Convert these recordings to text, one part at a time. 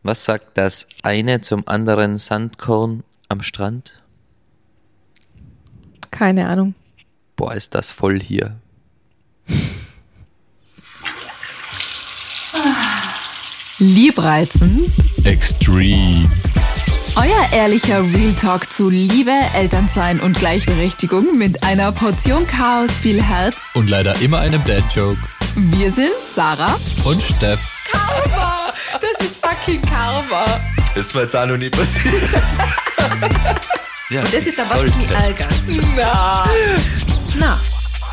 Was sagt das eine zum anderen Sandkorn am Strand? Keine Ahnung. Boah, ist das voll hier. Liebreizen, Extreme. euer ehrlicher Real Talk zu Liebe, Elternsein und Gleichberechtigung mit einer Portion Chaos, viel Herz. Und leider immer einem Dad-Joke. Wir sind Sarah. Und Steff. Karma! Das ist fucking Karma. Das ist mir jetzt auch noch nie passiert. Ja, Und das ist da, was mich ärgert. Na.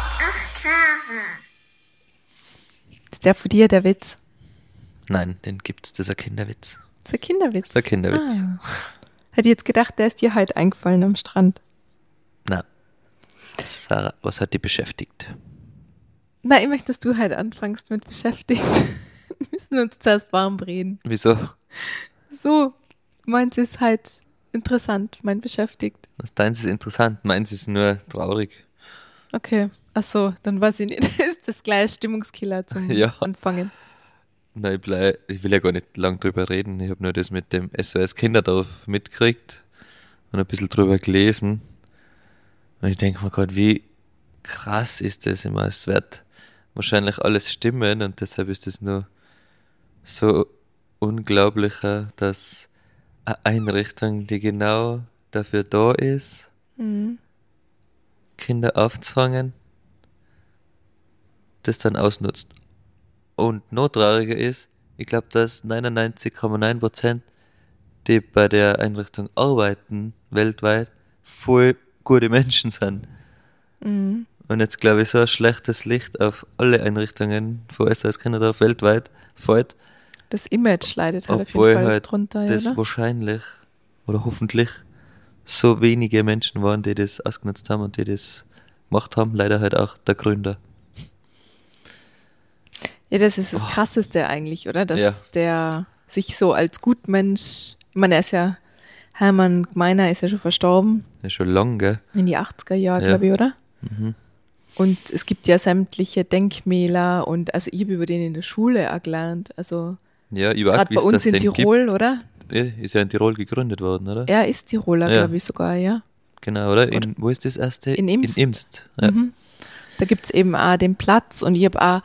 Ist der von dir, der Witz? Nein, den gibt's, das ist ein Kinderwitz. Das ist ein Kinderwitz. Das ist ein Kinderwitz. Ah. Hätte ich jetzt gedacht, der ist dir heute eingefallen am Strand. Na, Sarah, was hat dich beschäftigt? Na, ich möchte, dass du heute anfängst mit beschäftigt. Wir müssen uns zuerst warm reden. Wieso? So, meins ist halt interessant, mein beschäftigt. Was deins ist interessant, meins ist nur traurig. Okay, ach so, dann weiß ich nicht. Das ist das gleiche Stimmungskiller zum Ja. Anfangen. Nein, ich will ja gar nicht lang drüber reden. Ich habe nur das mit dem SOS Kinderdorf mitgekriegt und ein bisschen drüber gelesen. Und ich denke mir gerade, wie krass ist das immer. Es wird wahrscheinlich alles stimmen und deshalb ist es nur so unglaublicher, dass eine Einrichtung, die genau dafür da ist, Mhm. Kinder aufzufangen, das dann ausnutzt. Und noch trauriger ist, ich glaube, dass 99,9%, die bei der Einrichtung arbeiten, weltweit, voll gute Menschen sind. Mhm. Und jetzt glaube ich, so ein schlechtes Licht auf alle Einrichtungen von SOS Kinderdorf weltweit fällt, Das Image leidet halt auf obwohl jeden Fall halt drunter, das oder? wahrscheinlich oder hoffentlich so wenige Menschen waren, die das ausgenutzt haben und die das gemacht haben. Leider halt auch der Gründer. Ja, das ist das Krasseste eigentlich, oder? Dass Ja. der sich so als Gutmensch, ich meine, er ist ja, Hermann Gmeiner ist ja schon verstorben, Das ist schon lang, gell? in die 80er Jahre, Ja. glaube ich, oder? Mhm. Und es gibt ja sämtliche Denkmäler und also ich habe über den in der Schule auch gelernt, also Ja, ich war auch gerade bei gewusst, uns dass in den Tirol, oder? gibt. Ist ja in Tirol gegründet worden, oder? Er ist Tiroler, Ja. glaube ich sogar, ja. Genau, oder? Wo ist das erste? In Imst. In Imst. Ja. Mhm. Da gibt es eben auch den Platz und ich habe auch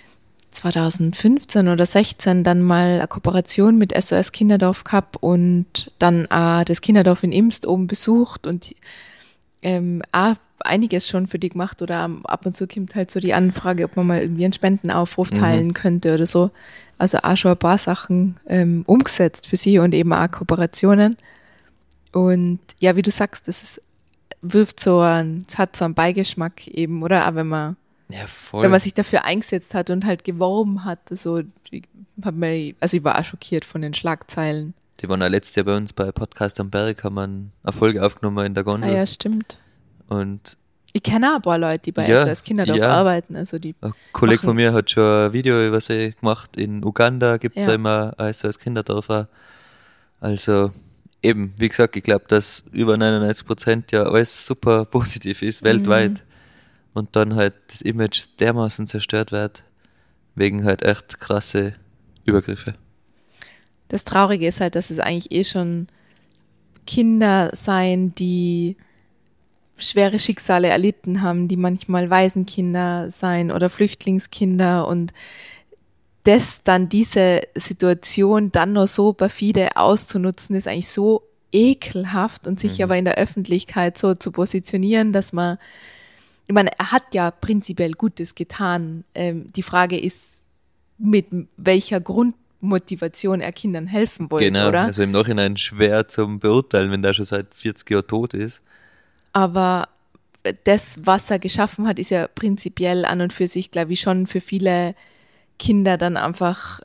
2015 oder 16 dann mal eine Kooperation mit SOS Kinderdorf gehabt und dann auch das Kinderdorf in Imst oben besucht und auch einiges schon für die gemacht oder ab und zu kommt halt so die Anfrage, ob man mal irgendwie einen Spendenaufruf teilen könnte oder so. Also auch schon ein paar Sachen umgesetzt für sie und eben auch Kooperationen. Und ja, wie du sagst, es hat so einen Beigeschmack eben, oder? Aber Ja, voll. wenn man sich dafür eingesetzt hat und halt geworben hat, so, ich war auch schockiert von den Schlagzeilen. Die waren auch letztes Jahr bei uns bei Podcast am Berg, haben eine Folge aufgenommen in der Gondel. Ah ja, stimmt. Und Ich kenne auch ein paar Leute, die bei Ja, SOS Kinderdorf ja. arbeiten. Also die ein Kollege machen- von mir hat schon ein Video über sie gemacht. In Uganda gibt es Ja. ja immer ein SOS Kinderdorf auch. Also eben, wie gesagt, ich glaube, dass über 99% ja alles super positiv ist, weltweit. Und dann halt das Image dermaßen zerstört wird, wegen halt echt krasse Übergriffe. Das Traurige ist halt, dass es eigentlich eh schon Kinder sein, die schwere Schicksale erlitten haben, die manchmal Waisenkinder sein oder Flüchtlingskinder und das dann diese Situation dann noch so perfide auszunutzen, ist eigentlich so ekelhaft und sich aber in der Öffentlichkeit so zu positionieren, dass man, ich meine, er hat ja prinzipiell Gutes getan. Die Frage ist, mit welcher Grundmotivation er Kindern helfen wollte, Genau, oder? also im Nachhinein schwer zum Beurteilen, wenn der schon seit 40 Jahren tot ist. Aber das, was er geschaffen hat, ist ja prinzipiell an und für sich, glaube ich, schon für viele Kinder dann einfach,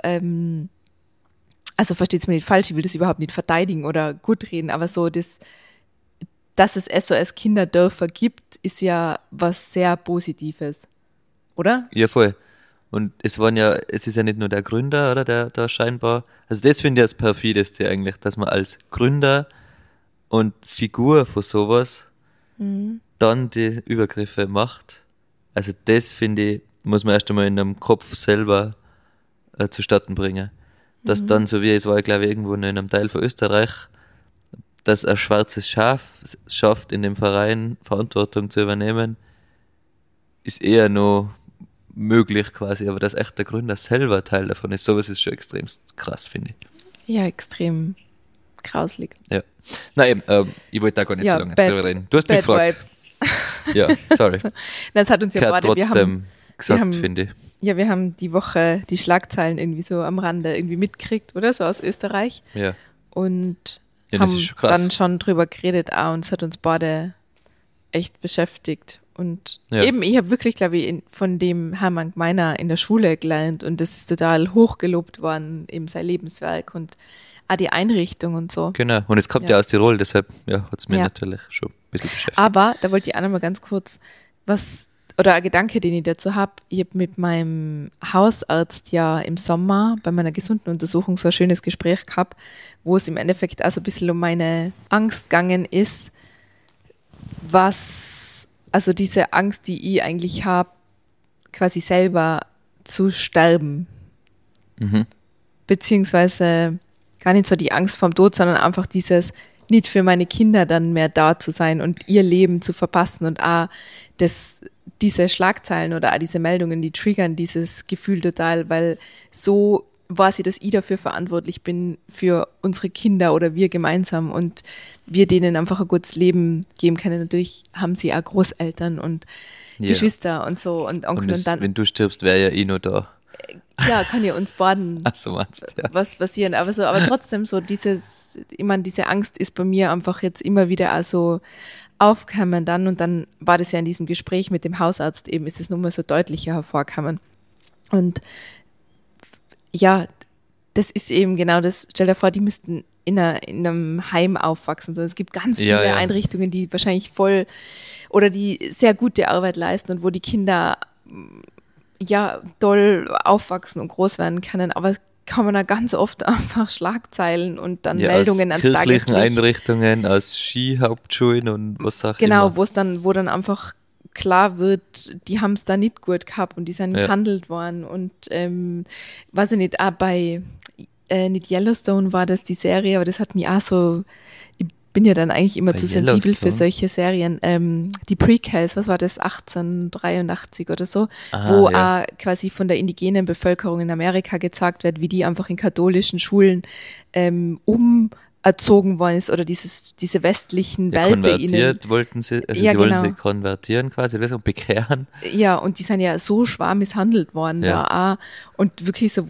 also versteht's mir nicht falsch, ich will das überhaupt nicht verteidigen oder gut reden, aber so dass es SOS Kinderdörfer gibt, ist ja was sehr Positives, oder? Ja, voll. Und es ist ja nicht nur der Gründer, oder, der da scheinbar, also das finde ich das perfideste eigentlich, dass man als Gründer und Figur von sowas dann die Übergriffe macht. Also das finde ich, muss man erst einmal in einem Kopf selber zustatten bringen. dass dann, so wie es war, glaube ich, irgendwo in einem Teil von Österreich, dass ein schwarzes Schaf es schafft, in dem Verein Verantwortung zu übernehmen, ist eher noch möglich quasi, aber dass echt der Gründer selber Teil davon ist, sowas ist schon extrem krass, finde ich. Ja, extrem grauslig. Ja. Nein, ich wollte da gar nicht so lange drüber reden. Du hast mich Bad gefragt. Vibes. Ja, sorry. So. Das hat uns ja Gehört beide, trotzdem gesagt, finde ich. Ja, wir haben die Woche die Schlagzeilen irgendwie so am Rande irgendwie mitgekriegt, oder? So aus Österreich. Ja. Und Ja, das haben ist schon krass. dann schon drüber geredet auch und es hat uns beide echt beschäftigt. Und Ja. eben, ich habe wirklich, glaube ich, von dem Hermann Gmeiner in der Schule gelernt und das ist total hochgelobt worden, eben sein Lebenswerk und auch die Einrichtung und so. Genau. Und es kommt ja, Ja. aus Tirol, deshalb hat es mich Ja. natürlich schon ein bisschen beschäftigt. Aber da wollte ich auch noch mal ganz kurz ein Gedanke, den ich dazu habe. Ich habe mit meinem Hausarzt ja im Sommer bei meiner gesunden Untersuchung so ein schönes Gespräch gehabt, wo es im Endeffekt auch so ein bisschen um meine Angst gegangen ist, also diese Angst, die ich eigentlich habe, quasi selber zu sterben. Mhm. Beziehungsweise gar nicht so die Angst vorm Tod, sondern einfach dieses nicht für meine Kinder dann mehr da zu sein und ihr Leben zu verpassen und auch diese Schlagzeilen oder auch diese Meldungen, die triggern dieses Gefühl total, weil so weiß ich, dass ich dafür verantwortlich bin für unsere Kinder oder wir gemeinsam und wir denen einfach ein gutes Leben geben können. Natürlich haben sie auch Großeltern und Ja. Geschwister und so und Onkel und dann, wenn du stirbst, wäre ja eh noch da. ja, kann ja uns beiden Ach so meinst ja. was passieren. Aber trotzdem so diese Angst ist bei mir einfach jetzt immer wieder auch so aufgekommen dann und dann war das ja in diesem Gespräch mit dem Hausarzt eben, ist es nun mal so deutlicher hervorgekommen. Und ja, das ist eben genau das, stell dir vor, die müssten in einem Heim aufwachsen. So, es gibt ganz viele Ja, ja. Einrichtungen, die wahrscheinlich voll oder die sehr gute Arbeit leisten und wo die Kinder ja toll aufwachsen und groß werden können, aber es kommen da ganz oft einfach Schlagzeilen und dann Meldungen aus ans kirchlichen Tageslicht. Einrichtungen, aus Skihauptschulen und was auch Genau, immer. wo dann einfach klar wird, die haben es da nicht gut gehabt und die sind Ja. misshandelt worden und weiß ich nicht, auch bei nicht Yellowstone war das die Serie, aber das hat mich auch so, ich bin ja dann eigentlich immer Bei zu sensibel für Yellowstone? solche Serien. Die Prequels, was war das, 1883 oder so, Ah, wo ja. auch quasi von der indigenen Bevölkerung in Amerika gezeigt wird, wie die einfach in katholischen Schulen umerzogen worden ist oder diese westlichen Ja, Werte ihnen. konvertiert wollten sie, also Ja, sie wollen genau. sie konvertieren quasi, oder so, bekehren. Ja, und die sind ja so schwer misshandelt worden Ja. da auch. Und wirklich so,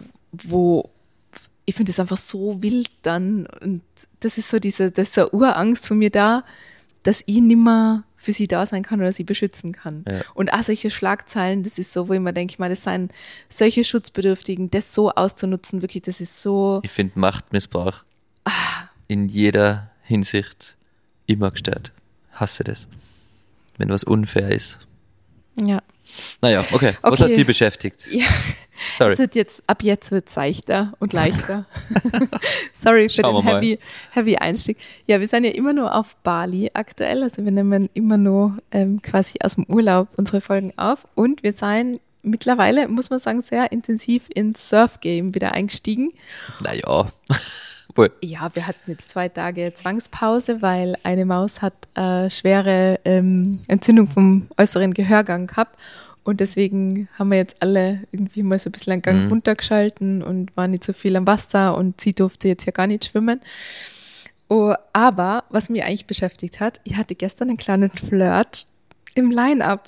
ich finde das einfach so wild dann. Und das ist so das ist so eine Urangst von mir da, dass ich nimmer für sie da sein kann oder sie beschützen kann. Ja. Und auch solche Schlagzeilen, das ist so, wo ich mir denke, das sind solche Schutzbedürftigen, das so auszunutzen, wirklich, das ist so, Ich finde Machtmissbrauch in jeder Hinsicht immer gestört. Hasse das. Wenn was unfair ist. ja. Naja, okay. Was Okay. hat die beschäftigt? Ja. Sorry. Ab jetzt wird es seichter und leichter. Sorry für Schauen wir mal. den heavy Einstieg. Ja, wir sind ja immer nur auf Bali aktuell. Also wir nehmen immer nur quasi aus dem Urlaub unsere Folgen auf. Und wir sind mittlerweile, muss man sagen, sehr intensiv ins Surf-Game wieder eingestiegen. Naja. Wohl. Ja, wir hatten jetzt 2 Tage Zwangspause, weil eine Maus hat schwere Entzündung vom äußeren Gehörgang gehabt. Und deswegen haben wir jetzt alle irgendwie mal so ein bisschen einen Gang runtergeschalten und waren nicht so viel am Wasser und sie durfte jetzt ja gar nicht schwimmen. Oh, aber was mich eigentlich beschäftigt hat, ich hatte gestern einen kleinen Flirt im Line-Up.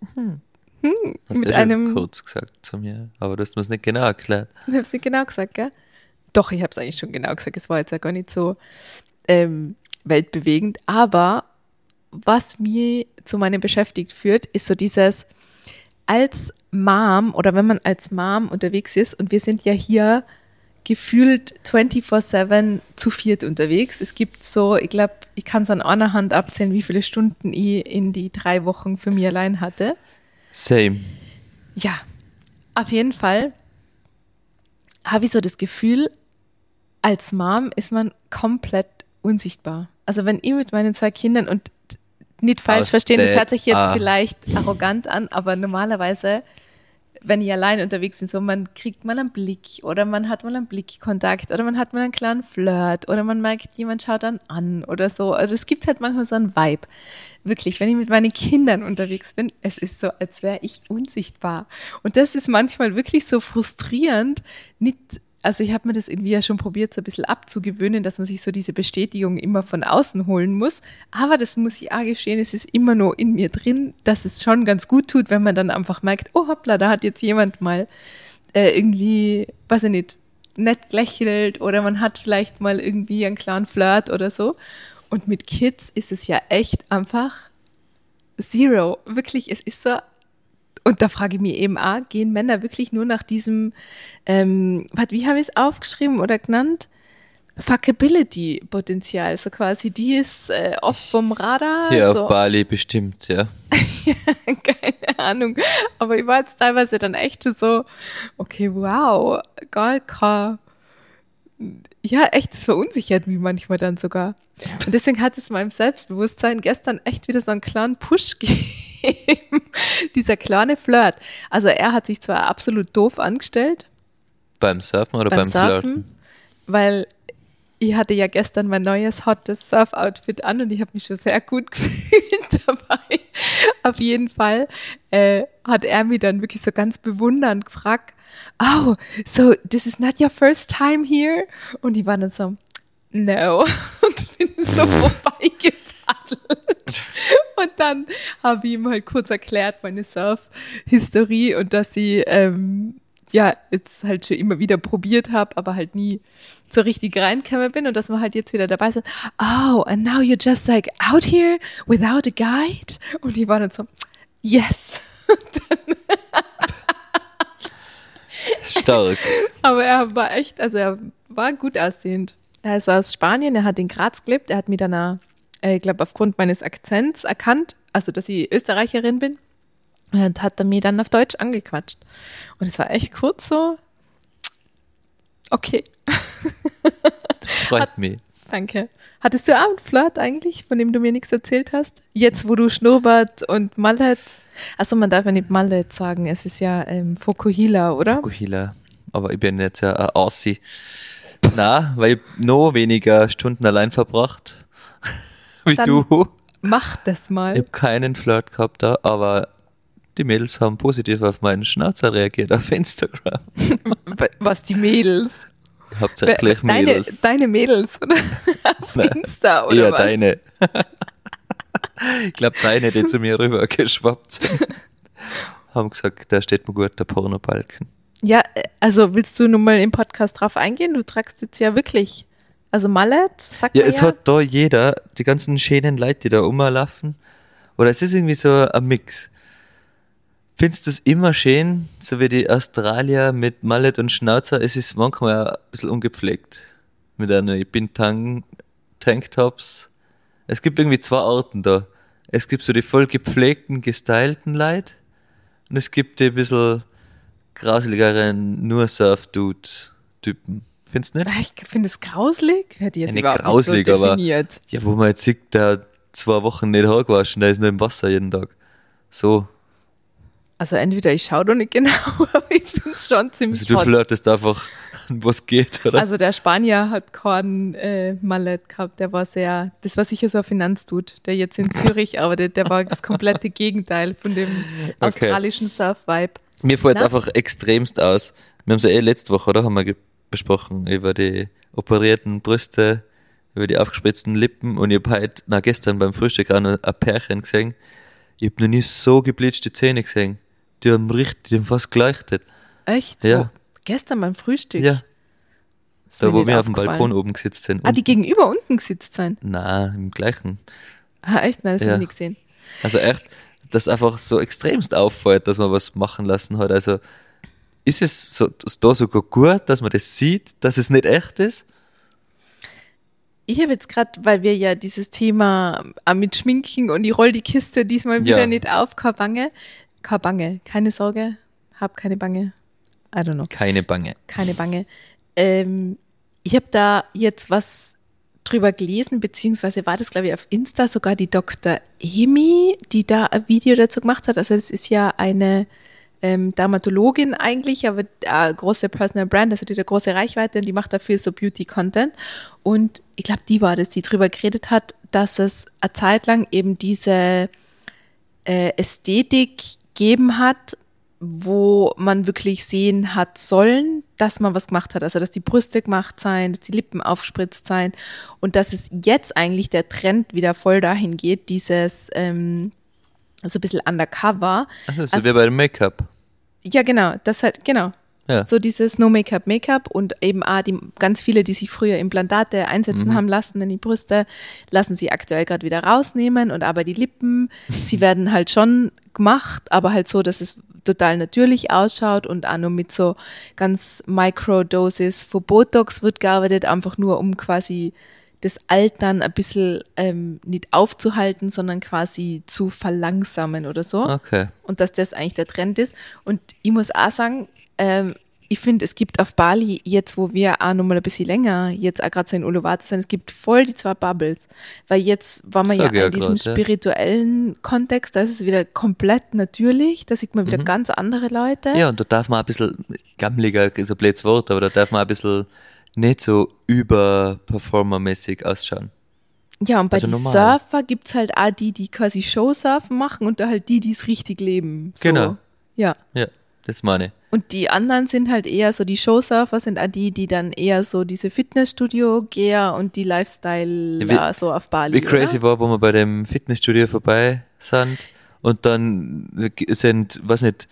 Hast Mit du einem- schon kurz gesagt zu mir, aber du hast mir es nicht genau erklärt. Ich habe es nicht genau gesagt, gell? Doch, ich habe es eigentlich schon genau gesagt. Es war jetzt ja gar nicht so weltbewegend. Aber was mich zu meinem beschäftigt führt, ist so dieses als Mom oder wenn man als Mom unterwegs ist und wir sind ja hier gefühlt 24/7 zu viert unterwegs. Es gibt so, ich glaube, ich kann es an einer Hand abzählen, wie viele Stunden ich in die 3 Wochen für mich allein hatte. Same. Ja, auf jeden Fall habe ich so das Gefühl, als Mom ist man komplett unsichtbar. Also wenn ich mit meinen 2 Kindern und nicht falsch Aus verstehen, das der- hört sich jetzt vielleicht arrogant an, aber normalerweise wenn ich allein unterwegs bin, so man kriegt mal einen Blick oder man hat mal einen Blickkontakt oder man hat mal einen kleinen Flirt oder man merkt, jemand schaut dann an oder so. Also es gibt halt manchmal so einen Vibe. Wirklich, wenn ich mit meinen Kindern unterwegs bin, es ist so, als wäre ich unsichtbar. Und das ist manchmal wirklich so frustrierend. Also ich habe mir das irgendwie ja schon probiert, so ein bisschen abzugewöhnen, dass man sich so diese Bestätigung immer von außen holen muss. Aber das muss ich auch gestehen, es ist immer nur in mir drin, dass es schon ganz gut tut, wenn man dann einfach merkt, oh hoppla, da hat jetzt jemand mal irgendwie, weiß ich nicht, nett gelächelt oder man hat vielleicht mal irgendwie einen kleinen Flirt oder so. Und mit Kids ist es ja echt einfach zero. Wirklich, es ist so. Und da frage ich mich eben auch, gehen Männer wirklich nur nach diesem, wie habe ich es aufgeschrieben oder genannt? Fuckability-Potenzial, so quasi, die ist oft vom Radar. Hier so. auf Bali bestimmt, ja. Keine Ahnung. Aber ich war jetzt teilweise dann echt schon so, okay, wow, geil, ja, echt, das verunsichert mich manchmal dann sogar. Und deswegen hat es meinem Selbstbewusstsein gestern echt wieder so einen kleinen Push gegeben. Dieser kleine Flirt. Also er hat sich zwar absolut doof angestellt. Beim Surfen oder beim Flirten? Weil ich hatte ja gestern mein neues hottes Surf-Outfit an und ich habe mich schon sehr gut gefühlt dabei. Auf jeden Fall hat er mich dann wirklich so ganz bewundernd gefragt, oh, so this is not your first time here? Und ich war dann so, no. Und bin so vorbeigepaddelt. Und dann habe ich ihm halt kurz erklärt, meine Surf-Historie und dass ich jetzt halt schon immer wieder probiert habe, aber halt nie so richtig reingekommen bin und dass wir halt jetzt wieder dabei sind. Oh, and now you're just like out here without a guide? Und ich war dann so, yes. Stark. Aber er war echt, also er war gut aussehend. Er ist aus Spanien, er hat in Graz gelebt, er hat mich dann, ich glaube, aufgrund meines Akzents erkannt, also dass ich Österreicherin bin, und hat er mich dann auf Deutsch angequatscht. Und es war echt kurz so, okay. Freut mich. Danke. Hattest du auch einen Flirt eigentlich, von dem du mir nichts erzählt hast? Jetzt, wo du Schnurrbart und Mallet, also man darf ja nicht Mallet sagen, es ist ja Fokuhila, oder? Fokuhila. Aber ich bin jetzt ja ein Aussie. Na, weil ich noch weniger Stunden allein verbracht wie Dann du. Mach das mal. Ich habe keinen Flirt gehabt da, aber die Mädels haben positiv auf meinen Schnauzer reagiert auf Instagram. Was, die Mädels? Hauptsächlich Mädels. Deine Mädels, oder? Auf Insta, oder eher was? deine. Ich glaube, deine, die zu mir rüber geschwappt sind, haben gesagt, da steht mir gut der Pornobalken. Ja, also willst du nun mal im Podcast drauf eingehen? Du tragst jetzt ja wirklich, also Mallet, sagt Ja, man es hat da jeder, die ganzen schönen Leute, die da rumlaufen, oder es ist irgendwie so ein Mix. Findest du es immer schön, so wie die Australier mit Mallet und Schnauzer? Es ist manchmal ein bisschen ungepflegt. Mit einer Bintang, Tanktops. Es gibt irgendwie zwei Arten da. Es gibt so die voll gepflegten, gestylten Leute und es gibt die ein bisschen grauseligeren, nur Surf-Dude-Typen. Findest du nicht? Ich finde es grauselig. Hätte ich jetzt Nicht überhaupt grauselig, nicht so aber definiert. ja, wo man jetzt sieht, der hat 2 Wochen nicht Haar gewaschen, der ist nur im Wasser jeden Tag. So. Also entweder ich schaue doch nicht genau, aber ich finde es schon ziemlich Also du hot. flirtest einfach, was geht, oder? Also der Spanier hat keinen Mallet gehabt, das war sicher so ein Finanzdude, der jetzt in Zürich arbeitet, der war das komplette Gegenteil von dem australischen Surf-Vibe. Mir fällt es Na? einfach extremst aus. Wir haben es ja letzte Woche, oder? Haben wir besprochen über die operierten Brüste, über die aufgespritzten Lippen und ich habe gestern beim Frühstück auch noch ein Pärchen gesehen. Ich habe noch nie so gebleachte Zähne gesehen. Die haben fast geleuchtet. Echt? Ja. Oh, gestern beim Frühstück? Ja, Ist da mir wo nicht wir auf dem aufgefallen. Balkon oben gesetzt sind. Ah, die gegenüber unten gesitzt sein? Nein, im gleichen. Ah, echt? Nein, das Ja. habe ich nicht gesehen. Also echt, dass einfach so extremst auffällt, dass man was machen lassen hat. Also ist es so, da sogar gut, dass man das sieht, dass es nicht echt ist? Ich habe jetzt gerade, weil wir ja dieses Thema mit Schminken und ich roll die Kiste diesmal wieder Ja. nicht auf, keine Bange, keine Sorge, hab keine Bange. I don't know. Keine Bange. Keine Bange. Ich habe da jetzt was drüber gelesen, beziehungsweise war das, glaube ich, auf Insta sogar die Dr. Emi, die da ein Video dazu gemacht hat. Also das ist ja eine Dermatologin eigentlich, aber große Personal Brand, also die hat eine große Reichweite und die macht dafür so Beauty-Content. Und ich glaube, die war das, die drüber geredet hat, dass es eine Zeit lang eben diese Ästhetik gegeben hat, wo man wirklich sehen hat sollen, dass man was gemacht hat. Also, dass die Brüste gemacht sein, dass die Lippen aufspritzt sein und dass es jetzt eigentlich der Trend wieder voll dahin geht, dieses so ein bisschen undercover. Also wie bei dem Make-up. Ja, genau, das halt, genau. Ja. So dieses No-Make-up und eben auch ganz viele, die sich früher Implantate einsetzen haben lassen in die Brüste, lassen sie aktuell gerade wieder rausnehmen und aber die Lippen, sie werden halt schon gemacht, aber halt so, dass es total natürlich ausschaut und auch nur mit so ganz Microdosis von Botox wird gearbeitet, einfach nur um quasi das Altern ein bisschen nicht aufzuhalten, sondern quasi zu verlangsamen oder so. Okay. Und dass das eigentlich der Trend ist. Und ich muss auch sagen, ich finde, es gibt auf Bali, jetzt wo wir auch nochmal ein bisschen länger, jetzt auch gerade so in Uluwatu sind, es gibt voll die zwei Bubbles. Weil jetzt war man ja in diesem spirituellen Kontext, da ist es wieder komplett natürlich, da sieht man wieder ganz andere Leute. Ja, und da darf man ein bisschen, gammeliger ist ein blödes Wort, aber da darf man ein bisschen nicht so überperformermäßig ausschauen. Ja, und bei also den normal. Surfer gibt es halt auch die quasi Showsurfen machen und da halt die es richtig leben. So. Genau. Ja. Ja, das meine ich. Und die anderen sind halt eher so, die Showsurfer sind auch die dann eher so diese Fitnessstudio-Geher und die Lifestyle so auf Bali. Wie crazy war, wo wir bei dem Fitnessstudio vorbei sind und dann sind, weiß nicht,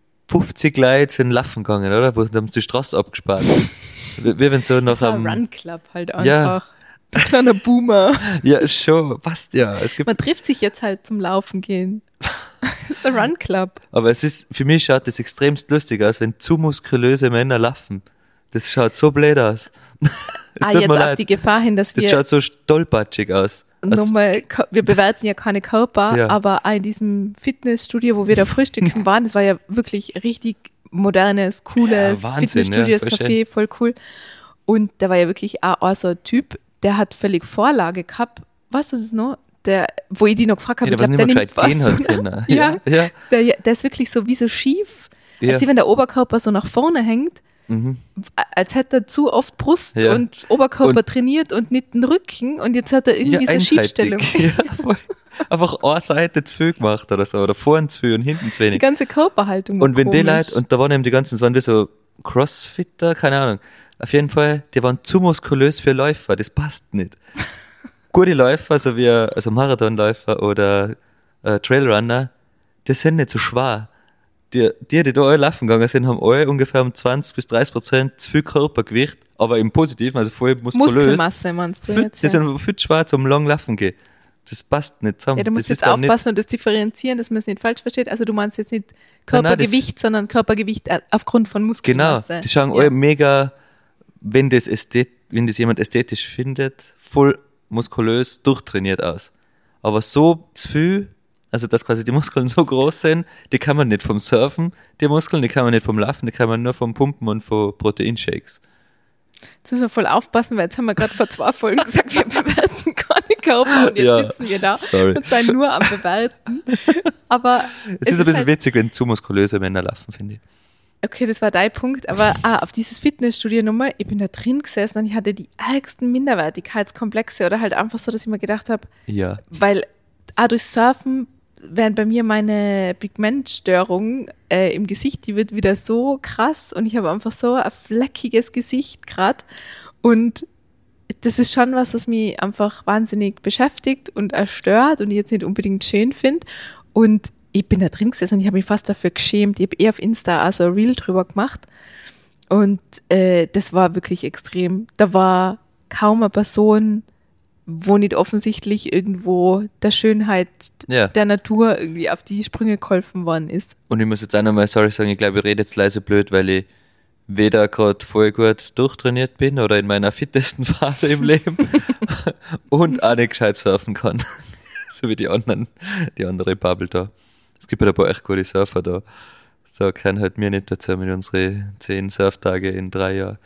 50 Leute sind laufen gegangen, oder? Wo haben sie die Straße abgespart. Wie wenn so nach das war einem... Run Club halt einfach. Ja. Der kleine Boomer. Ja, schon, passt ja. Es gibt, Man trifft sich jetzt halt zum Laufen gehen. Das ist der Run Club. aber es ist, für mich schaut das extremst lustig aus, wenn zu muskulöse Männer laufen. Das schaut so blöd aus. Es tut Jetzt mir auf leid. die Gefahr hin, dass Das wir schaut so stolpatschig aus. nochmal, wir bewerten ja keine Körper, Ja. aber auch in diesem Fitnessstudio, wo wir da frühstücken waren, das war ja wirklich richtig modernes, cooles Ja, Wahnsinn, Fitnessstudio, ja, das voll Café, voll cool. Und da war ja wirklich auch so ein Typ, der hat völlig Vorlage gehabt. Weißt du das noch? Wo ich die noch gefragt habe, Ja, der ich was glaube, nicht der mehr gescheit nimmt gehen was. hat können. Ja, Ja. der ist wirklich so wie so schief, Ja. als wenn der Oberkörper so nach vorne hängt, als hätte er zu oft Brust Ja. und Oberkörper Und- trainiert und nicht den Rücken und jetzt hat er irgendwie so eine einseitig. Schiefstellung. Ja, voll. Einfach eine Seite zu viel gemacht oder so, oder vorn zu viel und hinten zu Die wenig. ganze Körperhaltung. Und wenn die komisch. Leute, und da waren eben die ganzen, das waren die so Crossfitter, keine Ahnung. Auf jeden Fall, die waren zu muskulös für Läufer, das passt nicht. Gute Läufer, so wie also Marathonläufer oder Trailrunner, die sind nicht so schwer. Die da alle laufen gegangen sind, haben alle ungefähr um 20-30% zu viel Körpergewicht, aber im Positiven, also voll muskulös. Muskelmasse meinst du jetzt? Die Ja. sind viel schwer zum lang laufen gehen. Das passt nicht zusammen. Ja, du musst das jetzt ist dann aufpassen und das differenzieren, dass man es nicht falsch versteht. Also du meinst jetzt nicht Nein, nein, Körpergewicht, sondern Körpergewicht aufgrund von Genau, Muskelmasse. die schauen ja. alle mega, wenn das jemand ästhetisch findet, voll muskulös durchtrainiert aus. Aber so zu viel, also dass quasi die Muskeln so groß sind, die kann man nicht vom Surfen, die Muskeln, die kann man nicht vom Laufen, die kann man nur vom Pumpen und von Proteinshakes. Jetzt müssen wir voll aufpassen, weil jetzt haben wir gerade vor 2 Folgen gesagt, wir bewerten keine Körper und jetzt Ja, sitzen wir da sorry. und sind nur am Bewerten. Aber Es ist ein bisschen halt, witzig, wenn zu muskulöse Männer laufen, finde ich. okay, das war dein Punkt, aber auf dieses Fitnessstudio nochmal, ich bin da drin gesessen und ich hatte die ärgsten Minderwertigkeitskomplexe oder halt einfach so, dass ich mir gedacht habe, Ja. weil durch Surfen während bei mir meine Pigmentstörung im Gesicht, die wird wieder so krass und ich habe einfach so ein fleckiges Gesicht gerade und das ist schon was mich einfach wahnsinnig beschäftigt und erstört und ich jetzt nicht unbedingt schön finde und ich bin da drin gesessen und ich habe mich fast dafür geschämt. Ich habe auf Insta also ein Reel drüber gemacht und das war wirklich extrem. Da war kaum eine Person, wo nicht offensichtlich irgendwo der Schönheit Ja. der Natur irgendwie auf die Sprünge geholfen worden ist. Und ich muss jetzt auch nochmal sorry sagen, ich glaube, ich rede jetzt leise blöd, weil ich weder gerade voll gut durchtrainiert bin oder in meiner fittesten Phase im Leben und auch nicht gescheit surfen kann. So wie die andere Bubble da. Es gibt halt ein paar echt gute Surfer da. So kann halt mir nicht dazu mit unseren 10 Surftage in 3 Jahren.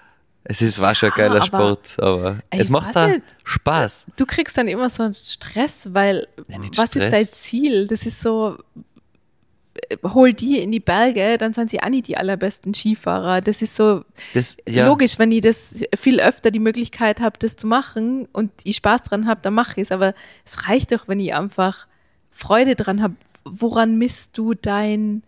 War schon ein geiler aber- Sport, aber Ich es macht weiß da nicht. Spaß. Du kriegst dann immer so einen Stress, weil Ja, nicht was Stress. ist dein Ziel? Das ist so, hol die in die Berge, dann sind sie auch nicht die allerbesten Skifahrer. Das ist so logisch, wenn ich das viel öfter die Möglichkeit habe, das zu machen und ich Spaß dran habe, dann mache ich es. Aber es reicht doch, wenn ich einfach Freude dran habe. Woran misst du dein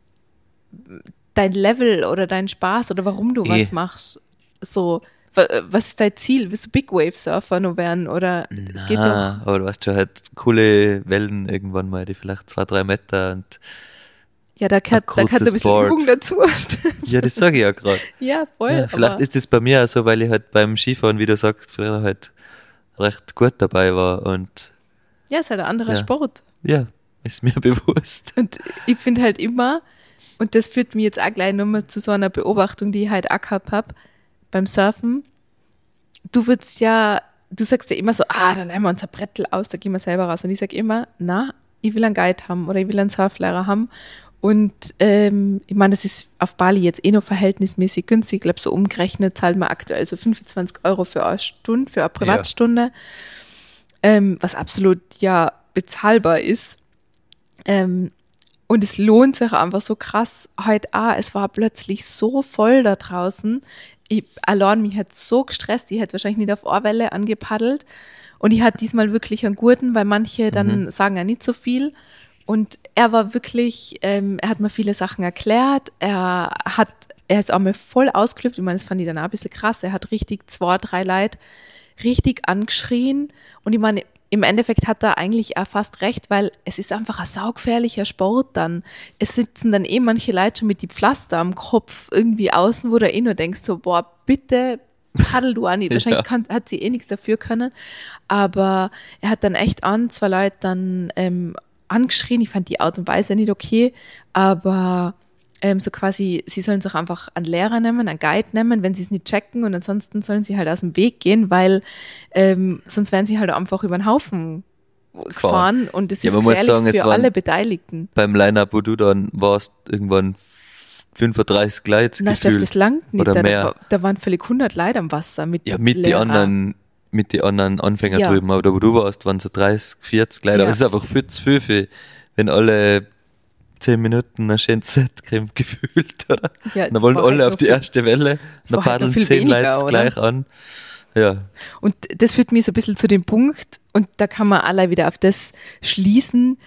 Level oder deinen Spaß oder warum du was machst? So, was ist dein Ziel? Willst du Big Wave Surfer noch werden? Oder es geht doch. Aber du hast schon halt coole Wellen irgendwann mal, die vielleicht 2-3 Meter und ja, da gehört ein bisschen Board. Übung dazu. Ja, das sage ich ja gerade. Ja, voll. Ja, vielleicht ist das bei mir auch so, weil ich halt beim Skifahren, wie du sagst, früher halt recht gut dabei war und ja, es ist halt ein anderer Sport. Ja, ist mir bewusst. Und ich finde halt immer, und das führt mich jetzt auch gleich nochmal zu so einer Beobachtung, die ich halt auch gehabt habe, beim Surfen, du sagst ja immer so, dann nehmen wir unser Brettel aus, da gehen wir selber raus. Und ich sage immer, ich will einen Guide haben oder ich will einen Surflehrer haben. Und ich meine, das ist auf Bali jetzt noch verhältnismäßig günstig. Ich glaube, so umgerechnet zahlt man aktuell so 25 € für eine Stunde, für eine Privatstunde, was absolut bezahlbar ist. Und es lohnt sich einfach so krass. Heute es war plötzlich so voll da draußen. Mich hat so gestresst, ich hätte wahrscheinlich nicht auf Ohrwelle angepaddelt. Und ich hatte diesmal wirklich einen guten, weil manche dann sagen ja nicht so viel. Und er war wirklich, er hat mir viele Sachen erklärt. Er ist auch mal voll ausgeflippt. Ich meine, das fand ich dann auch ein bisschen krass. Er hat richtig 2-3 Leute richtig angeschrien. Und ich meine, im Endeffekt hat er eigentlich auch fast recht, weil es ist einfach ein saugefährlicher Sport dann. Es sitzen dann manche Leute schon mit die Pflaster am Kopf irgendwie außen, wo du nur denkst so, boah, bitte paddel du auch nicht. Wahrscheinlich hat sie nichts dafür können. Aber er hat dann echt 2 Leute dann angeschrien. Ich fand die Art und Weise nicht okay, aber so quasi, sie sollen sich einfach einen Lehrer nehmen, einen Guide nehmen, wenn sie es nicht checken und ansonsten sollen sie halt aus dem Weg gehen, weil sonst werden sie halt einfach über den Haufen gefahren und das ist gefährlich sagen, für alle Beteiligten. Beim Line-Up, wo du dann warst, irgendwann 35 Leute gefühlt. Das langt nicht. Oder mehr. Da waren völlig 100 Leute am Wasser mit die anderen Anfänger drüben, aber da wo du warst, waren so 30, 40 Leute. Aber das ist einfach viel zu viel, wenn alle 10 Minuten ein schönes Set-Creme gefühlt, oder? Ja, dann wollen alle halt auf die erste Welle, dann paddeln 10 Leute gleich an. Ja. Und das führt mich so ein bisschen zu dem Punkt, und da kann man alle wieder auf das schließen,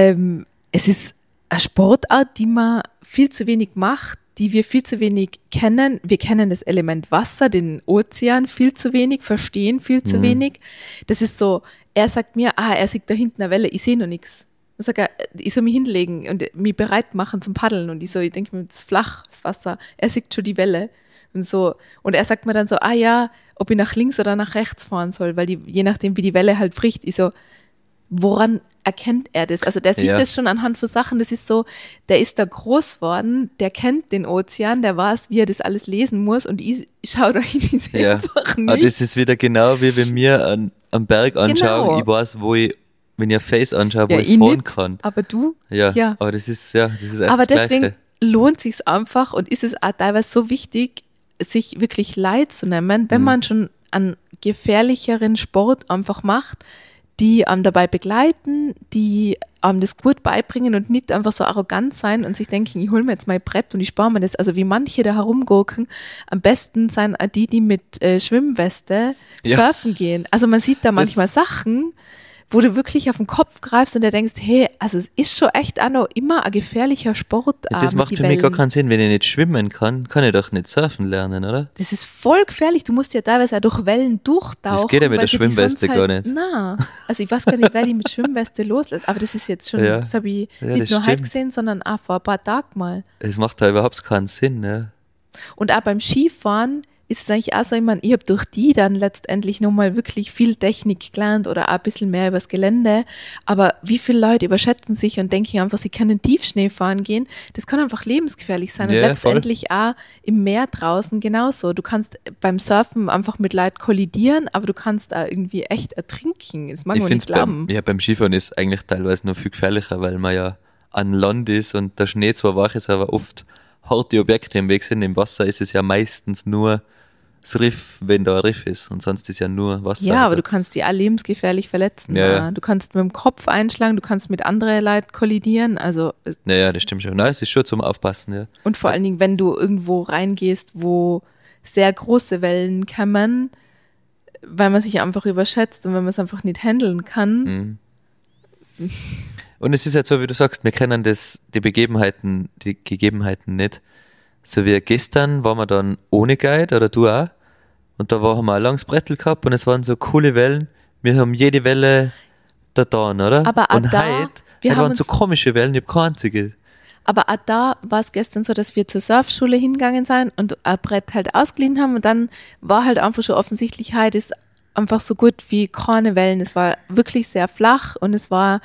es ist eine Sportart, die man viel zu wenig macht, die wir viel zu wenig kennen. Wir kennen das Element Wasser, den Ozean viel zu wenig, verstehen viel zu wenig. Das ist so, er sagt mir, er sieht da hinten eine Welle, ich sehe noch nichts. Ich sage, ich soll mich hinlegen und mich bereit machen zum Paddeln. Und ich denke mir, das ist flach, das Wasser. Er sieht schon die Welle. Und so. Und er sagt mir dann so, ob ich nach links oder nach rechts fahren soll, weil je nachdem, wie die Welle halt bricht, ich so, woran erkennt er das? Also der sieht das schon anhand von Sachen, das ist so, der ist da groß worden, der kennt den Ozean, der weiß, wie er das alles lesen muss, und ich schaue da hin, ich sehe einfach nicht. Aber das ist wieder genau wie wenn wir am Berg anschauen, Genau. Ich weiß, wenn ich ein Face anschaue, wo ich fahren kann. Aber du? Ja, aber das ist echt aber das deswegen Gleiche. lohnt sich's einfach und ist es auch teilweise so wichtig, sich wirklich Leid zu nehmen, wenn man schon einen gefährlicheren Sport einfach macht, die einem dabei begleiten, die einem das gut beibringen und nicht einfach so arrogant sein und sich denken, ich hole mir jetzt mein Brett und ich spare mir das. Also wie manche da herumgurken, am besten sind auch die mit Schwimmweste surfen gehen. Also man sieht da manchmal Sachen, wo du wirklich auf den Kopf greifst und du denkst, hey, also es ist schon echt auch noch immer ein gefährlicher Sport. Das macht für mich gar keinen Sinn. Wenn ich nicht schwimmen kann ich doch nicht surfen lernen, oder? Das ist voll gefährlich. Du musst ja teilweise auch durch Wellen durchtauchen. Das geht ja mit der Schwimmweste gar nicht. Nein. Also ich weiß gar nicht, wer die mit Schwimmweste loslässt. Aber das ist jetzt schon, das habe ich nicht nur heute gesehen, sondern auch vor ein paar Tagen mal. Es macht da überhaupt keinen Sinn, ja. Und auch beim Skifahren ist es eigentlich auch so, ich habe durch die dann letztendlich nochmal wirklich viel Technik gelernt oder auch ein bisschen mehr übers Gelände, aber wie viele Leute überschätzen sich und denken einfach, sie können Tiefschnee fahren gehen, das kann einfach lebensgefährlich sein und letztendlich auch im Meer draußen genauso. Du kannst beim Surfen einfach mit Leuten kollidieren, aber du kannst auch irgendwie echt ertrinken, das mag man nicht glauben. Beim Skifahren ist eigentlich teilweise noch viel gefährlicher, weil man ja an Land ist und der Schnee zwar wach ist, aber oft harte Objekte im Weg sind. Im Wasser ist es ja meistens nur das Riff, wenn da ein Riff ist. Und sonst ist ja nur Wasser. Ja, aber also. du kannst die auch lebensgefährlich verletzen. Ja, Ja. ja. Du kannst mit dem Kopf einschlagen, du kannst mit anderen Leuten kollidieren. Also, Naja, das stimmt schon. Nein, es ist schon zum Aufpassen, ja. und vor allen Dingen, wenn du irgendwo reingehst, wo sehr große Wellen kommen, weil man sich einfach überschätzt und wenn man es einfach nicht handeln kann. Mhm. Und es ist halt so, wie du sagst, wir kennen die Gegebenheiten nicht. So wie gestern waren wir dann ohne Guide, oder du auch. Und da haben wir ein langes Brettel gehabt und es waren so coole Wellen. Wir haben jede Welle da getan, oder? Aber auch und da, wir heute haben waren so uns- komische Wellen, ich habe keine einzige. Aber auch da war es gestern so, dass wir zur Surfschule hingegangen sind und ein Brett halt ausgeliehen haben und dann war halt einfach schon offensichtlich, heute ist einfach so gut wie keine Wellen. Es war wirklich sehr flach und es war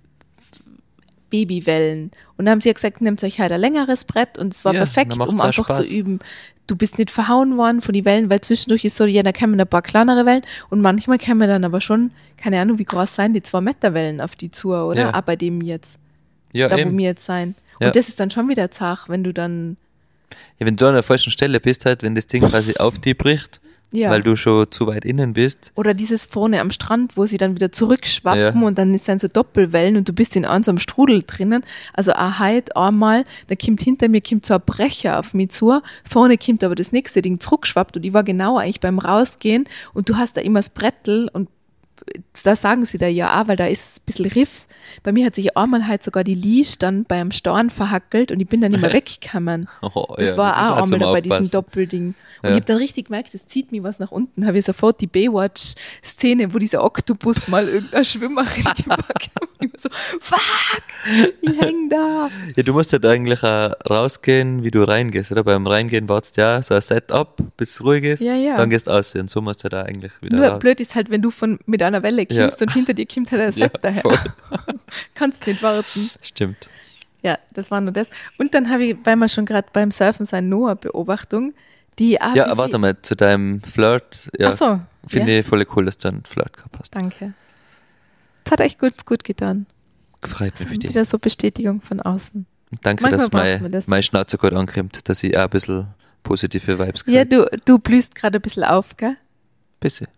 Babywellen. Und dann haben sie ja gesagt, nehmt euch halt ein längeres Brett und es war Ja, perfekt, dann macht's um auch einfach Spaß. zu üben. Du bist nicht verhauen worden von den Wellen, weil zwischendurch ist so, ja, da kommen ein paar kleinere Wellen und manchmal kommen dann aber schon, keine Ahnung, wie groß sein, die 2 Meter Wellen auf die Tour, oder? Ja. Auch bei dem jetzt, Ja, da wo eben. wir jetzt sein. Ja. Und das ist dann schon wieder zach, wenn du dann, Ja, wenn du an der falschen Stelle bist, halt, wenn das Ding quasi auf dich bricht, ja. weil du schon zu weit innen bist. Oder dieses vorne am Strand, wo sie dann wieder zurückschwappen Ja. und dann sind so Doppelwellen und du bist in so einem Strudel drinnen. Also auch heute einmal, da kommt hinter mir so ein Brecher auf mich zu, vorne kommt aber das nächste Ding zurückgeschwappt und ich war genau eigentlich beim Rausgehen und du hast da immer das Brettel und da sagen sie da ja auch, weil da ist ein bisschen Riff. Bei mir hat sich einmal halt sogar die Liege dann beim Storn verhackelt und ich bin dann nicht mehr weggekommen. Oh, Das ja, war ist auch einmal zum da bei diesem Aufpassen. Doppelding. Und Ja. ich habe dann richtig gemerkt, es zieht mich was nach unten. Habe ich sofort die Baywatch-Szene, wo dieser Oktopus mal irgendeine Schwimmerin gepackt hat. Und ich war so, fuck, ich häng da. Ja, du musst halt eigentlich auch rausgehen, wie du reingehst, oder? Beim Reingehen wartest du ja so ein Setup, bis es ruhig ist, Ja, ja. dann gehst du aus und so musst du da eigentlich wieder Nur raus. blöd ist halt, wenn du mit einer Welle kommst Ja. und hinter dir kommt halt ein Ja, Set daher. voll. Kannst nicht warten. Stimmt. Ja, das war nur das. Und dann habe ich, weil wir schon gerade beim Surfen sein, Noah-Beobachtung, die auch ein Ja, bisschen- warte mal, zu deinem Flirt. Ja, Ach so, finde ja, ich voll cool, dass du einen Flirt gehabt hast. danke. Das hat echt gut getan. Gefreut Das mich für ist dich. wieder so Bestätigung von außen. Und danke, Manchmal dass braucht man das. mein Schnauze gut ankommt, dass ich auch ein bisschen positive Vibes kriege. Ja, du blühst gerade ein bisschen auf, gell? Bisschen.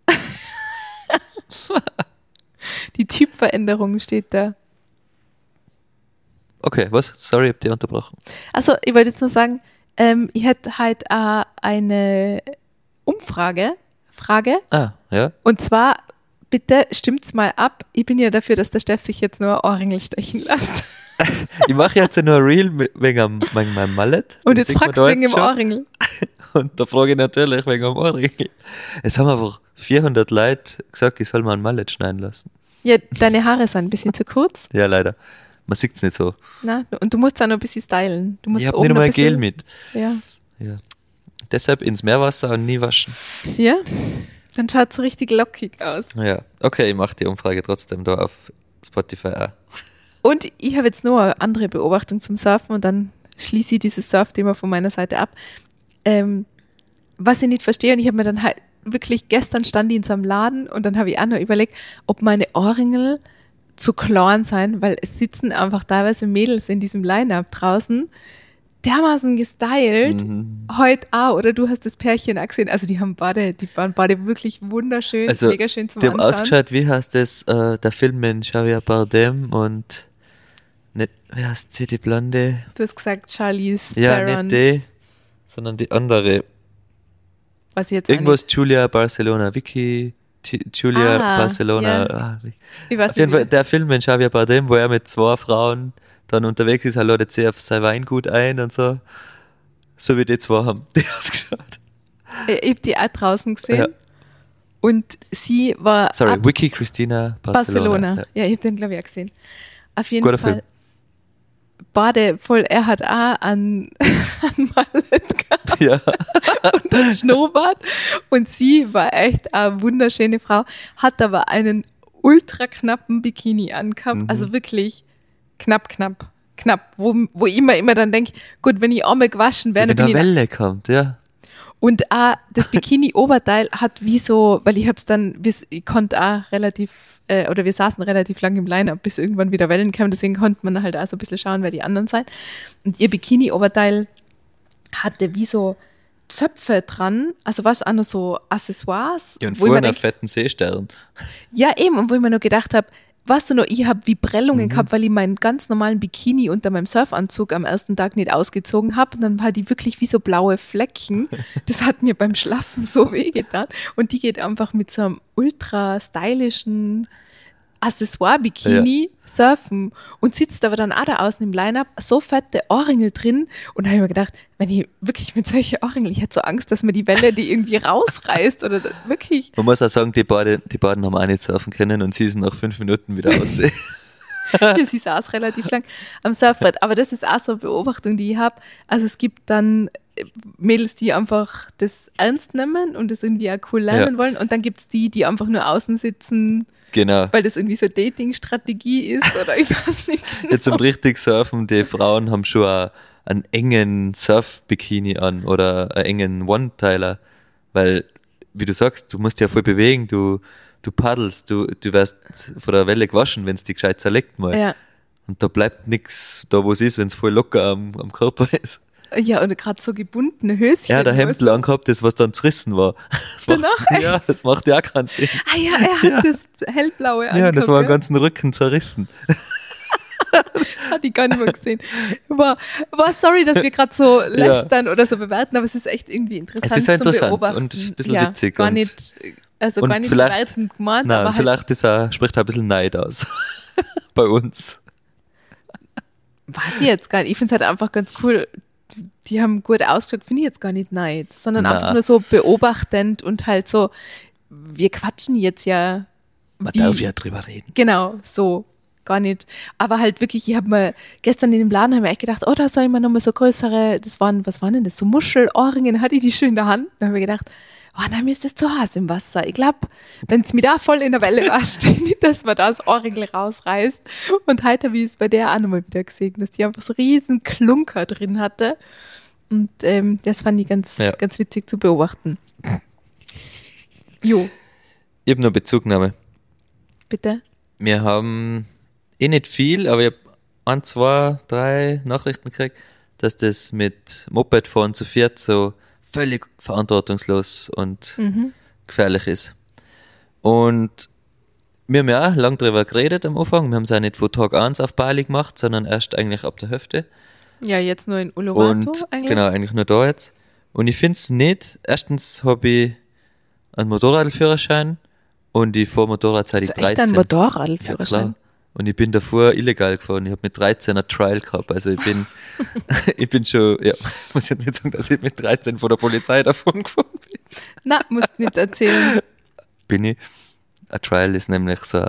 Die Typveränderung steht da. Okay, was? Sorry, ich hab dich unterbrochen. Also, ich wollte jetzt nur sagen, ich hätte halt eine Frage. Ah, ja. Und zwar, bitte stimmt's mal ab. Ich bin ja dafür, dass der Steff sich jetzt nur ein Ohrringel stechen lässt. Ich mache jetzt nur ein Reel wegen meinem Mallet. Und Das jetzt sieht man fragst da du wegen jetzt dem schon. Ohrringel. Und da frage ich natürlich wegen dem Ohrringel. Es haben einfach 400 Leute gesagt, ich soll mal ein Mallet schneiden lassen. Ja, deine Haare sind ein bisschen zu kurz. Ja, leider. Man sieht es nicht so. Na, und du musst auch noch ein bisschen stylen. Du musst Ich habe oben nicht ein einmal bisschen, Gel mit. Ja. Ja. Deshalb ins Meerwasser und nie waschen. Ja? Dann schaut es so richtig lockig aus. Ja, okay, ich mache die Umfrage trotzdem da auf Spotify auch. Und ich habe jetzt nur eine andere Beobachtung zum Surfen und dann schließe ich dieses Surf-Thema von meiner Seite ab. Was ich nicht verstehe, und ich habe mir dann halt wirklich, gestern stand ich in so einem Laden und dann habe ich auch noch überlegt, ob meine Ohrringel zu klein sein, weil es sitzen einfach teilweise Mädels in diesem Line-Up draußen, dermaßen gestylt, heute auch, oder du hast das Pärchen auch gesehen, also die waren beide wirklich wunderschön, Also, mega schön zum Die haben Anschauen. ausgeschaut, wie heißt das, der Film mit Javier Bardem und nicht, wie heißt sie, die Blonde? Du hast gesagt, Charlize Ja, Theron, nicht die, sondern die andere. was ich jetzt auch Irgendwo ist Julia Barcelona, Vicky, Julia Ah, Barcelona. ja. Ah, nicht, ich weiß auf jeden nicht, Fall der Film mit Javier Bardem, wo er mit 2 Frauen dann unterwegs ist, er ladet sie auf sein Weingut ein und so. So wie die 2 haben die ausgeschaut. ich habe die auch draußen gesehen Ja. und sie war Sorry, ab Vicky Cristina Barcelona. Barcelona. Ja, ich habe den, glaube ich, auch gesehen. Auf jeden Guter Fall. Film. Bade voll, er hat auch an Mallet gehabt Ja. und ein Schnurrbart. Und sie war echt eine wunderschöne Frau, hat aber einen ultra knappen Bikini angehabt. Also wirklich knapp. Wo ich mir immer dann denke, gut, wenn ich einmal gewaschen wäre, Wenn dann eine bin ich. Welle kommt, ja. Und auch das Bikini-Oberteil hat wie so, weil ich hab's dann, ich konnte auch relativ, oder wir saßen relativ lang im Line-Up, bis irgendwann wieder Wellen kamen, deswegen konnte man halt auch so ein bisschen schauen, wer die anderen sein. Und ihr Bikini-Oberteil hatte wie so Zöpfe dran, also was auch noch so Accessoires. Ja, und wo ich mir vorne einen denk, fetten Seestern. ja eben, und wo ich mir noch gedacht habe, weißt du noch, ich habe Vibrellungen gehabt, weil ich meinen ganz normalen Bikini unter meinem Surfanzug am ersten Tag nicht ausgezogen habe. Und dann war die wirklich wie so blaue Flecken. Das hat mir beim Schlafen so wehgetan. Und die geht einfach mit so einem ultra stylischen Accessoire-Bikini surfen und sitzt aber dann auch da außen im Line-Up, so fette Ohrringel drin. Und da habe ich mir gedacht, wenn ich wirklich mit solchen Ohrringeln, ich hätte so Angst, dass mir die Welle die irgendwie rausreißt oder wirklich. Man muss auch sagen, die beiden haben auch nicht surfen können und sie sind nach 5 Minuten wieder aus. Ja, sie saß relativ lang am Surfbrett. Aber das ist auch so eine Beobachtung, die ich habe. Also es gibt dann Mädels, die einfach das ernst nehmen und das irgendwie auch cool lernen wollen. Und dann gibt es die einfach nur außen sitzen, Genau. weil das irgendwie so Dating-Strategie ist oder ich weiß nicht genau. Jetzt zum richtig Surfen, die Frauen haben schon auch einen engen Surf-Bikini an oder einen engen One-Teiler, weil, wie du sagst, du musst ja voll bewegen, du paddelst, du wirst von der Welle gewaschen, wenn es dich gescheit zerlegt mal. Ja. Und da bleibt nichts da, wo es ist, wenn es voll locker am Körper ist. Ja, und gerade so gebundene Höschen. Ja, der Hemd lang gehabt, das was dann zerrissen war. Das Danach ja, das macht ja auch keinen Sinn. Ah ja, er hat das hellblaue Ja, angehabt. das war am ganzen Rücken zerrissen. Das hatte ich gar nicht mehr gesehen. War sorry, dass wir gerade so lästern oder so bewerten, aber es ist echt irgendwie interessant Es ist zum interessant Beobachten. und ein bisschen ja, witzig. Gar und nicht, also und gar nicht vielleicht- bewertend gemeint, Nein, aber halt, vielleicht spricht auch ein bisschen Neid aus. Bei uns. weiß ich jetzt gar nicht. Ich finde es halt einfach ganz cool. Die haben gut ausgeschaut, finde ich jetzt gar nicht Neid, sondern Na. einfach nur so beobachtend und halt so, wir quatschen jetzt ja. Man wie- darf ja drüber reden. Genau, so. Gar nicht. Aber halt wirklich, ich habe mir gestern in dem Laden habe ich echt gedacht, oh, da soll ich mir nochmal so größere, was waren denn das? So Muschelohrringe, hatte ich die schön in der Hand. Da habe ich gedacht, oh nein, mir ist das zu heiß im Wasser. Ich glaube, wenn es mir da voll in der Welle wascht, nicht, dass man da das Ohrringel rausreißt. Und heute habe ich es bei der auch nochmal wieder gesehen, dass die einfach so riesen Klunker drin hatte. Und das fand ich ganz witzig zu beobachten. Jo, Ich habe nur Bezugnahme. bitte. Wir haben nicht viel, aber ich habe 1, 2, 3 Nachrichten gekriegt, dass das mit Mopedfahren zu viert so völlig verantwortungslos und gefährlich ist. Und wir haben ja auch lange drüber geredet am Anfang. Wir haben es auch nicht von Tag 1 auf Bali gemacht, sondern erst eigentlich ab der Hälfte. Ja, jetzt nur in Uluwatu Und eigentlich. genau, eigentlich nur da jetzt. Und ich finde es nicht. Erstens habe ich einen Motorradführerschein und ich fahre Motorrad seit ich Hast du echt 13. einen Ja, Motorradführerschein? klar. Und ich bin davor illegal gefahren. Ich habe mit 13 ein Trial gehabt. Also ich bin, ich bin schon, ja, ich muss jetzt nicht sagen, dass ich mit 13 von der Polizei davon gefahren bin. Na, musst nicht erzählen. Bin ich. Ein Trial ist nämlich so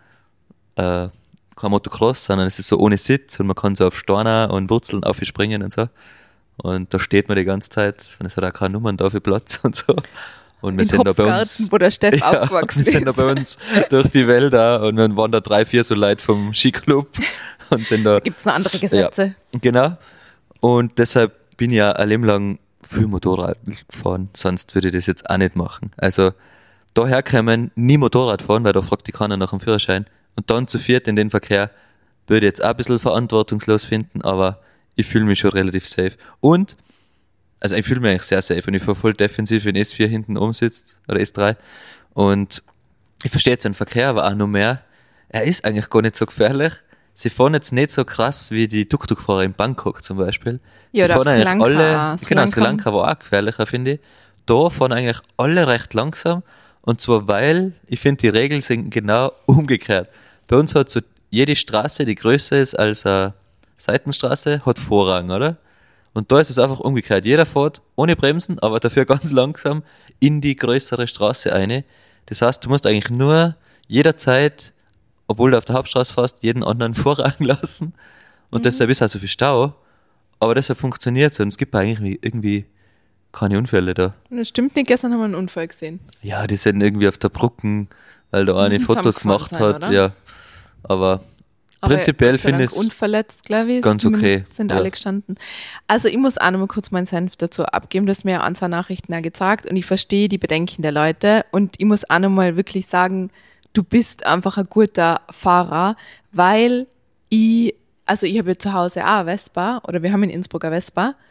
kein Motocross, sondern es ist so ohne Sitz und man kann so auf Steine und Wurzeln aufspringen und so. Und da steht man die ganze Zeit und es hat auch keine Nummern da für Platz und so. Und wir In sind da bei Hopfgarten, uns. wo der Steff Ja, aufgewachsen wir sind da ist. bei uns durch die Wälder und dann waren da 3, 4 so Leute vom Skiclub und sind da. Gibt es noch andere Gesetze? Genau. Und deshalb bin ich ja ein Leben lang viel Motorrad gefahren, sonst würde ich das jetzt auch nicht machen. Also daher kommen nie Motorrad fahren, weil da fragt die keiner nach dem Führerschein. Und dann zu viert in den Verkehr würde ich jetzt auch ein bisschen verantwortungslos finden, aber ich fühle mich schon relativ safe. Und, also ich fühle mich eigentlich sehr safe und ich fahre voll defensiv, wenn S4 hinten oben sitzt oder S3. Und ich verstehe jetzt den Verkehr aber auch noch mehr. Er ist eigentlich gar nicht so gefährlich. Sie fahren jetzt nicht so krass wie die Tuk-Tuk-Fahrer in Bangkok zum Beispiel. Ja, Sie oder auf fahren Sri eigentlich Lanka. alle, genau, Sri Lanka war auch gefährlicher, finde ich. Da fahren eigentlich alle recht langsam. Und zwar, weil, ich finde, die Regeln sind genau umgekehrt. Bei uns hat so jede Straße, die größer ist als eine Seitenstraße, hat Vorrang, oder? Und da ist es einfach umgekehrt. Jeder fährt ohne Bremsen, aber dafür ganz langsam in die größere Straße eine. Das heißt, du musst eigentlich nur jederzeit, obwohl du auf der Hauptstraße fährst, jeden anderen Vorrang lassen. Und deshalb ist auch so viel Stau. Aber deshalb funktioniert es und es gibt eigentlich irgendwie keine Unfälle da. Das stimmt nicht, gestern haben wir einen Unfall gesehen. Ja, die sind irgendwie auf der Brücken, weil da eine müssen Fotos zusammengefahren gemacht sein, hat. oder? Ja, aber Aber prinzipiell Gott sei finde Dank ich es unverletzt, glaube ich. ganz Zumindest okay, sind ja. alle gestanden. Also ich muss auch noch mal kurz meinen Senf dazu abgeben. Du hast mir ja an zwei Nachrichten auch gezeigt und ich verstehe die Bedenken der Leute und ich muss auch noch mal wirklich sagen, du bist einfach ein guter Fahrer, weil ich habe ja zu Hause auch eine Vespa oder wir haben in Innsbruck eine Vespa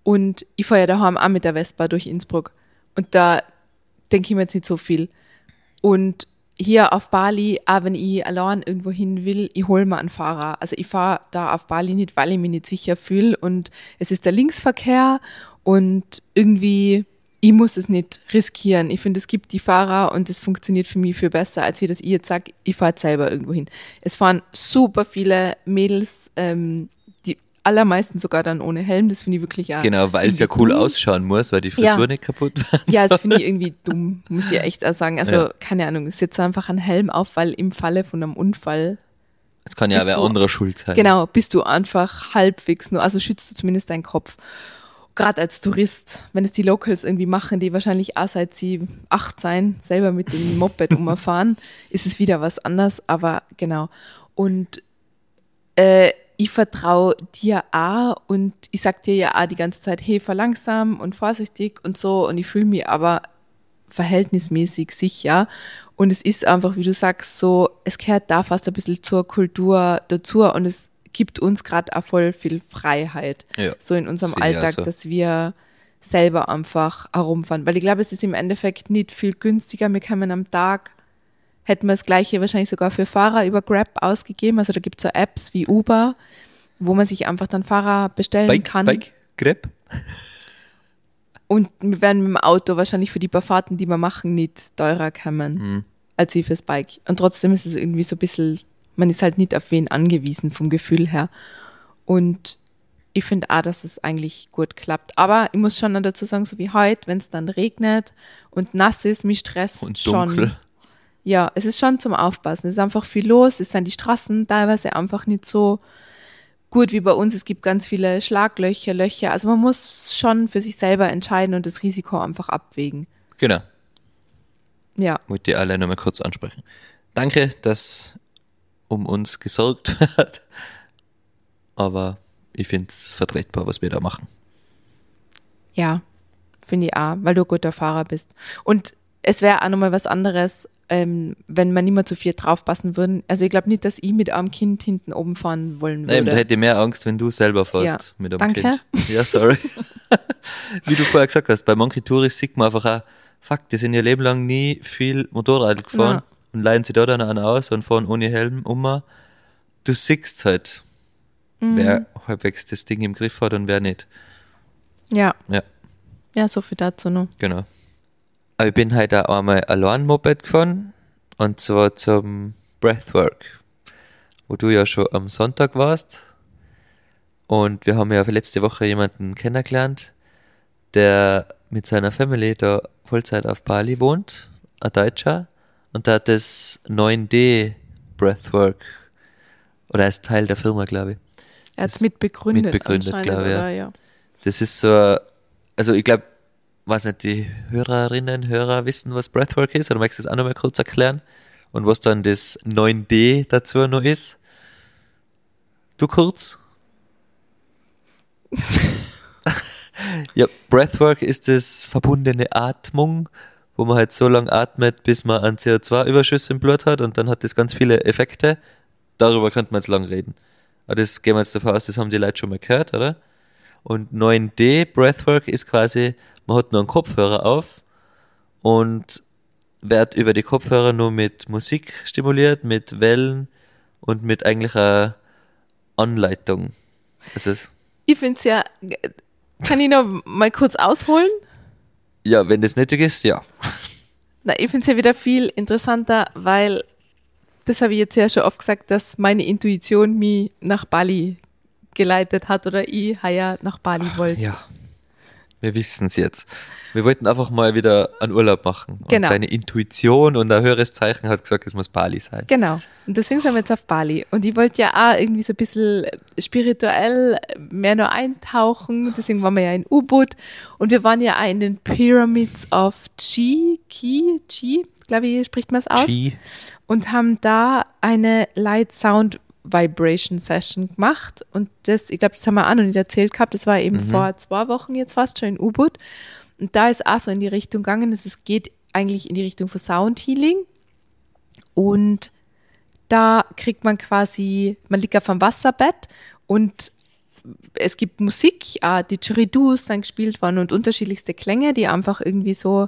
Und ich fahre ja daheim auch mit der Vespa durch Innsbruck. Und da denke ich mir jetzt nicht so viel. Und hier auf Bali, auch wenn ich allein irgendwo hin will, ich hole mir einen Fahrer. Also ich fahre da auf Bali nicht, weil ich mich nicht sicher fühle. Und es ist der Linksverkehr und irgendwie, ich muss es nicht riskieren. Ich finde, es gibt die Fahrer und es funktioniert für mich viel besser, als wie das ich jetzt sage, ich fahre jetzt selber irgendwo hin. Es fahren super viele Mädels, die allermeisten sogar dann ohne Helm. Das finde ich wirklich auch. Genau, weil es ja cool ausschauen muss, weil die Frisur nicht kaputt wird. Ja, das finde ich irgendwie dumm, muss ich echt auch sagen. Also, keine Ahnung, es setzt einfach einen Helm auf, weil im Falle von einem Unfall. Es kann ja wer anderer schuld sein. Genau, bist du einfach halbwegs nur, also schützt du zumindest deinen Kopf. Gerade als Tourist, wenn es die Locals irgendwie machen, die wahrscheinlich auch seit sie 8 sein, selber mit dem Moped umfahren, ist es wieder was anderes, aber genau. Und ich vertraue dir auch und ich sag dir ja auch die ganze Zeit, hey, fahr langsam und vorsichtig und so und ich fühle mich aber verhältnismäßig sicher und es ist einfach, wie du sagst, so, es gehört da fast ein bisschen zur Kultur dazu und es gibt uns gerade auch voll viel Freiheit, so in unserem Alltag, so, dass wir selber einfach herumfahren, weil ich glaube, es ist im Endeffekt nicht viel günstiger, wir können am Tag, hätten wir das Gleiche wahrscheinlich sogar für Fahrer über Grab ausgegeben, also da gibt es so Apps wie Uber, wo man sich einfach dann Fahrer bestellen kann. Grab? Und wir werden mit dem Auto wahrscheinlich für die paar Fahrten, die wir machen, nicht teurer kommen, als wie fürs Bike. Und trotzdem ist es irgendwie so ein bisschen, man ist halt nicht auf wen angewiesen vom Gefühl her. Und ich finde auch, dass es eigentlich gut klappt. Aber ich muss schon dazu sagen, so wie heute, wenn es dann regnet und nass ist, mich stresst und schon. Dunkel. Ja, es ist schon zum Aufpassen. Es ist einfach viel los. Es sind die Straßen teilweise einfach nicht so gut wie bei uns. Es gibt ganz viele Schlaglöcher, Löcher. Also man muss schon für sich selber entscheiden und das Risiko einfach abwägen. Genau. Ja. Wollte ich alle nochmal kurz ansprechen. Danke, dass um uns gesorgt wird. Aber ich finde es vertretbar, was wir da machen. Ja, finde ich auch, weil du ein guter Fahrer bist. Und es wäre auch nochmal was anderes, wenn wir nicht mehr zu viel draufpassen würden. Also ich glaube nicht, dass ich mit einem Kind hinten oben fahren wollen würde. Nein, da hätte ich mehr Angst, wenn du selber fährst mit einem Kind. Ja, sorry. Wie du vorher gesagt hast, bei manchen Touris sieht man einfach auch, fuck, die sind ihr Leben lang nie viel Motorrad gefahren und leihen sie da dann einen aus und fahren ohne Helm um. Du siehst halt, wer halbwegs das Ding im Griff hat und wer nicht. Ja. Ja, so viel dazu noch. Genau. Aber ich bin heute auch einmal allein Moped gefahren und zwar zum Breathwork, wo du ja schon am Sonntag warst. Und wir haben ja letzte Woche jemanden kennengelernt, der mit seiner Family da Vollzeit auf Bali wohnt, ein Deutscher, und der hat das 9D Breathwork, oder er ist Teil der Firma, glaube ich. Er hat es mitbegründet, glaube ich. Oder? Ja. Das ist so, also ich glaube, weiß nicht, die Hörerinnen, Hörer wissen, was Breathwork ist, oder magst du das auch nochmal kurz erklären? Und was dann das 9D dazu noch ist? Du kurz? Ja, Breathwork ist das verbundene Atmung, wo man halt so lange atmet, bis man einen CO2-Überschuss im Blut hat und dann hat das ganz viele Effekte. Darüber könnte man jetzt lang reden. Aber das gehen wir jetzt davon aus, das haben die Leute schon mal gehört, oder? Und 9D Breathwork ist quasi, man hat nur einen Kopfhörer auf und wird über die Kopfhörer nur mit Musik stimuliert, mit Wellen und mit eigentlich einer Anleitung. Also ich finde es ja, kann ich noch mal kurz ausholen? Ja, wenn das nötig ist, ja. Na, ich finde es ja wieder viel interessanter, weil, das habe ich jetzt ja schon oft gesagt, dass meine Intuition mich nach Bali geleitet hat oder ich heuer nach Bali wollte. Ja, wir wissen es jetzt. Wir wollten einfach mal wieder einen Urlaub machen. Genau. Und deine Intuition und ein höheres Zeichen hat gesagt, es muss Bali sein. Genau. Und deswegen sind wir jetzt auf Bali. Und ich wollte ja auch irgendwie so ein bisschen spirituell mehr nur eintauchen. Deswegen waren wir ja in U-Boot. Und wir waren ja auch in den Pyramids of Chi, glaube ich, spricht man es aus. Chi. Und haben da eine Light Sound Vibration Session gemacht. Und das, ich glaube, das haben wir auch noch nicht erzählt gehabt. Das war eben vor 2 Wochen jetzt fast schon in U-Boot. Und da ist auch so in die Richtung gegangen, es geht eigentlich in die Richtung von Sound Healing. Und da kriegt man quasi, man liegt auf einem Wasserbett und es gibt Musik, Didgeridoos dann gespielt worden und unterschiedlichste Klänge, die einfach irgendwie so,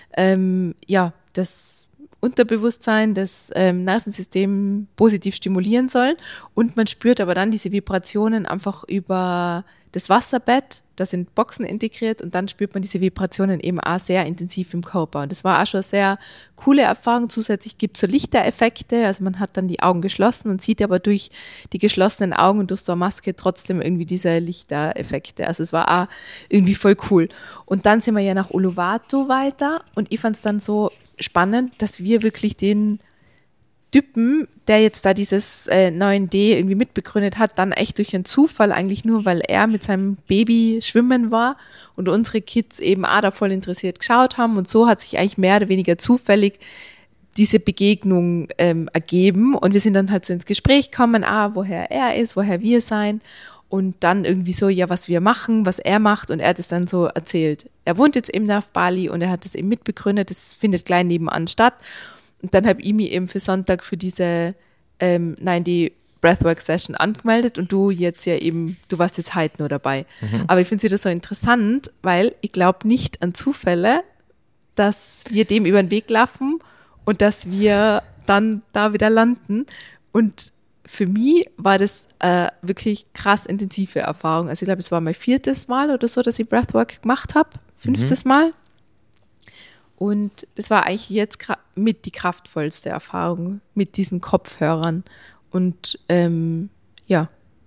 das Unterbewusstsein, das Nervensystem positiv stimulieren sollen. Und man spürt aber dann diese Vibrationen einfach über das Wasserbett, da sind Boxen integriert und dann spürt man diese Vibrationen eben auch sehr intensiv im Körper. Und das war auch schon eine sehr coole Erfahrung. Zusätzlich gibt es so Lichtereffekte, also man hat dann die Augen geschlossen und sieht aber durch die geschlossenen Augen und durch so eine Maske trotzdem irgendwie diese Lichtereffekte. Also es war auch irgendwie voll cool. Und dann sind wir ja nach Uluwatu weiter und ich fand es dann so spannend, dass wir wirklich den Typen, der jetzt da dieses 9D irgendwie mitbegründet hat, dann echt durch einen Zufall, eigentlich nur, weil er mit seinem Baby schwimmen war und unsere Kids eben auch da voll interessiert geschaut haben und so hat sich eigentlich mehr oder weniger zufällig diese Begegnung ergeben und wir sind dann halt so ins Gespräch gekommen, woher er ist, woher wir sein und dann irgendwie so, ja, was wir machen, was er macht und er hat es dann so erzählt. Er wohnt jetzt eben da auf Bali und er hat es eben mitbegründet, das findet gleich nebenan statt. Und dann habe ich mich eben für Sonntag für diese 9D Breathwork Session angemeldet und du warst jetzt heute nur dabei. Aber ich finde es wieder so interessant, weil ich glaube nicht an Zufälle, dass wir dem über den Weg laufen und dass wir dann da wieder landen. Und für mich war das wirklich krass intensive Erfahrung. Also ich glaube, es war mein 4. Mal oder so, dass ich Breathwork gemacht habe. 5. Mal. Und das war eigentlich jetzt mit die kraftvollste Erfahrung mit diesen Kopfhörern. Und ja.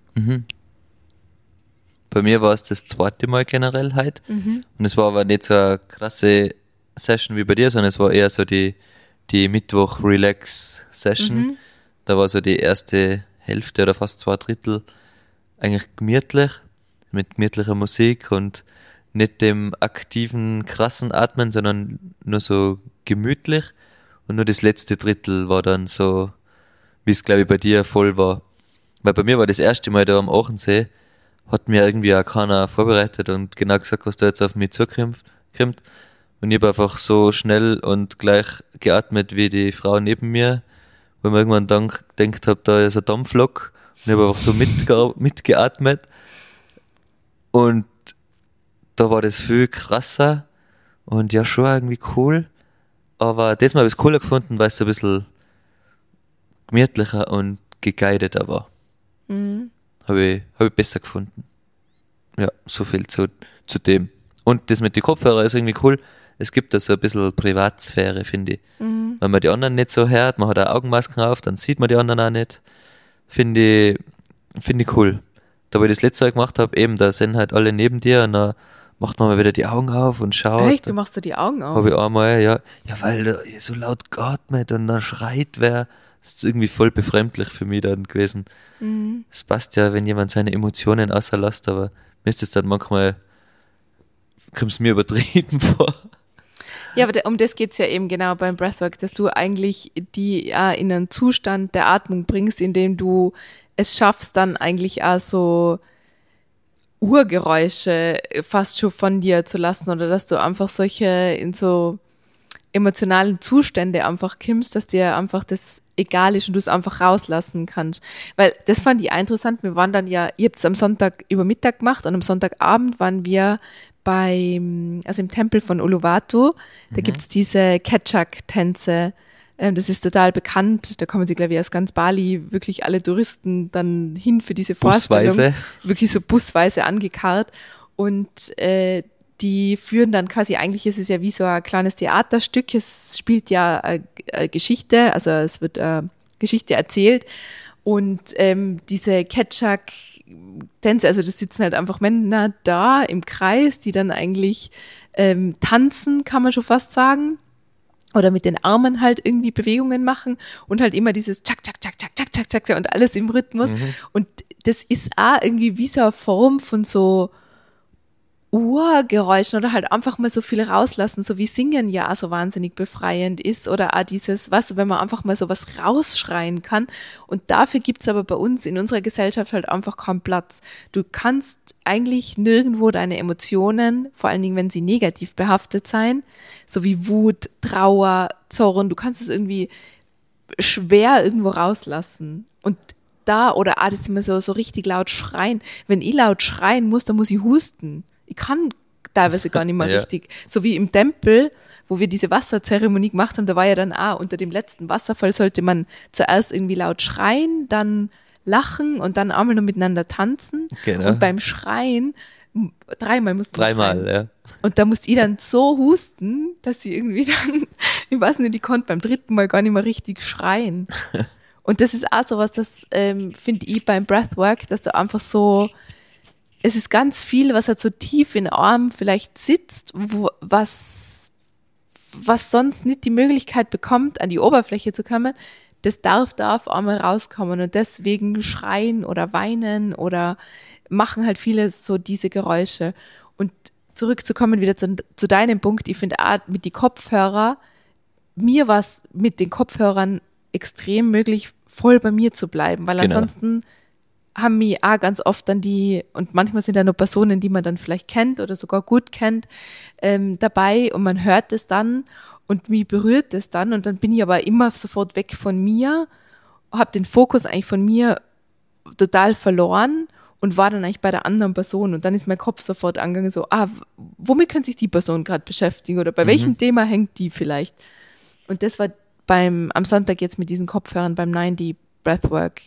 Bei mir war es das 2. Mal generell heute. Und es war aber nicht so eine krasse Session wie bei dir, sondern es war eher so die Mittwoch-Relax-Session. Da war so die erste Hälfte oder fast 2/3 eigentlich gemütlich, mit gemütlicher Musik und nicht dem aktiven, krassen Atmen, sondern nur so gemütlich. Und nur das letzte Drittel war dann so, wie es, glaube ich, bei dir voll war. Weil bei mir war das erste Mal da am Aachensee, hat mir irgendwie auch keiner vorbereitet und genau gesagt, was da jetzt auf mich zukommt. Und ich habe einfach so schnell und gleich geatmet wie die Frau neben mir, weil mir irgendwann dann gedacht habe, da ist ein Dampflok. Und ich habe einfach so mitgeatmet. Und da war das viel krasser und ja schon irgendwie cool, aber diesmal habe ich es cooler gefunden, weil es ein bisschen gemütlicher und geguideter war. Habe ich besser gefunden. Ja, so viel zu dem. Und das mit den Kopfhörern ist irgendwie cool, es gibt da so ein bisschen Privatsphäre, finde ich. Wenn man die anderen nicht so hört, man hat auch Augenmasken auf, dann sieht man die anderen auch nicht. Finde ich cool. Da, wo ich das letzte Mal gemacht habe, eben, da sind halt alle neben dir und dann macht man mal wieder die Augen auf und schaut. Echt? Du machst da die Augen auf? Habe ich einmal, ja. Ja, weil da so laut geatmet und dann schreit wer. Das ist irgendwie voll befremdlich für mich dann gewesen. Es passt ja, wenn jemand seine Emotionen außerlässt, aber mir ist das dann manchmal, kommt es mir übertrieben vor. Ja, aber um das geht es ja eben genau beim Breathwork, dass du eigentlich die in einen Zustand der Atmung bringst, in dem du es schaffst, dann eigentlich auch so Urgeräusche fast schon von dir zu lassen oder dass du einfach in so emotionalen Zustände einfach kommst, dass dir einfach das egal ist und du es einfach rauslassen kannst. Weil das fand ich auch interessant, wir waren dann ja, ihr habt es am Sonntag über Mittag gemacht und am Sonntagabend waren wir im Tempel von Uluwatu, da gibt's diese Ketchak-Tänze, das ist total bekannt, da kommen sie, glaube ich, aus ganz Bali, wirklich alle Touristen dann hin für diese Vorstellung. Wirklich so busweise angekarrt und die führen dann quasi, eigentlich ist es ja wie so ein kleines Theaterstück, es spielt ja Geschichte, also es wird Geschichte erzählt und diese Ketchak-Tänze, also das sitzen halt einfach Männer da im Kreis, die dann eigentlich tanzen, kann man schon fast sagen. Oder mit den Armen halt irgendwie Bewegungen machen und halt immer dieses Tschak, Tschak, Tschak, Tschak, Tschak, Tschak, Tschak und alles im Rhythmus. Und das ist auch irgendwie wie so eine Form von so Urgeräuschen oder halt einfach mal so viel rauslassen, so wie Singen ja auch so wahnsinnig befreiend ist oder auch dieses, weißt du, wenn man einfach mal so was rausschreien kann und dafür gibt's aber bei uns in unserer Gesellschaft halt einfach keinen Platz. Du kannst eigentlich nirgendwo deine Emotionen, vor allen Dingen, wenn sie negativ behaftet sein, so wie Wut, Trauer, Zorn, du kannst es irgendwie schwer irgendwo rauslassen und da oder das ist immer so richtig laut schreien. Wenn ich laut schreien muss, dann muss ich husten. Ich kann teilweise gar nicht mehr richtig. So wie im Tempel, wo wir diese Wasserzeremonie gemacht haben, da war ja dann unter dem letzten Wasserfall sollte man zuerst irgendwie laut schreien, dann lachen und dann einmal noch miteinander tanzen. Genau. Und beim Schreien, dreimal musste man schreien. Ja. Und da musste ich dann so husten, dass sie irgendwie dann, ich weiß nicht, ich konnte beim dritten Mal gar nicht mehr richtig schreien. Und das ist auch sowas, das finde ich beim Breathwork, dass du einfach so, es ist ganz viel, was halt so tief in den Arm vielleicht sitzt, was sonst nicht die Möglichkeit bekommt, an die Oberfläche zu kommen, das darf da auf einmal rauskommen und deswegen schreien oder weinen oder machen halt viele so diese Geräusche. Und zurückzukommen wieder zu deinem Punkt, ich finde auch mit die Kopfhörer, mir war es mit den Kopfhörern extrem möglich, voll bei mir zu bleiben, weil ansonsten haben mich auch ganz oft dann und manchmal sind da nur Personen, die man dann vielleicht kennt oder sogar gut kennt, dabei und man hört es dann und mich berührt es dann und dann bin ich aber immer sofort weg von mir, habe den Fokus eigentlich von mir total verloren und war dann eigentlich bei der anderen Person und dann ist mein Kopf sofort angegangen so, womit könnte sich die Person gerade beschäftigen oder bei welchem Thema hängt die vielleicht? Und das war am Sonntag jetzt mit diesen Kopfhörern beim 90 Breathwork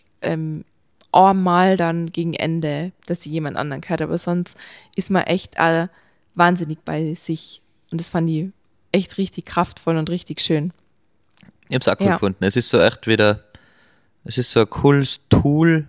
einmal dann gegen Ende, dass sie jemand anderen gehört, aber sonst ist man echt wahnsinnig bei sich und das fand ich echt richtig kraftvoll und richtig schön. Ich habe es auch cool gefunden. Es ist so echt wieder, es ist so ein cooles Tool,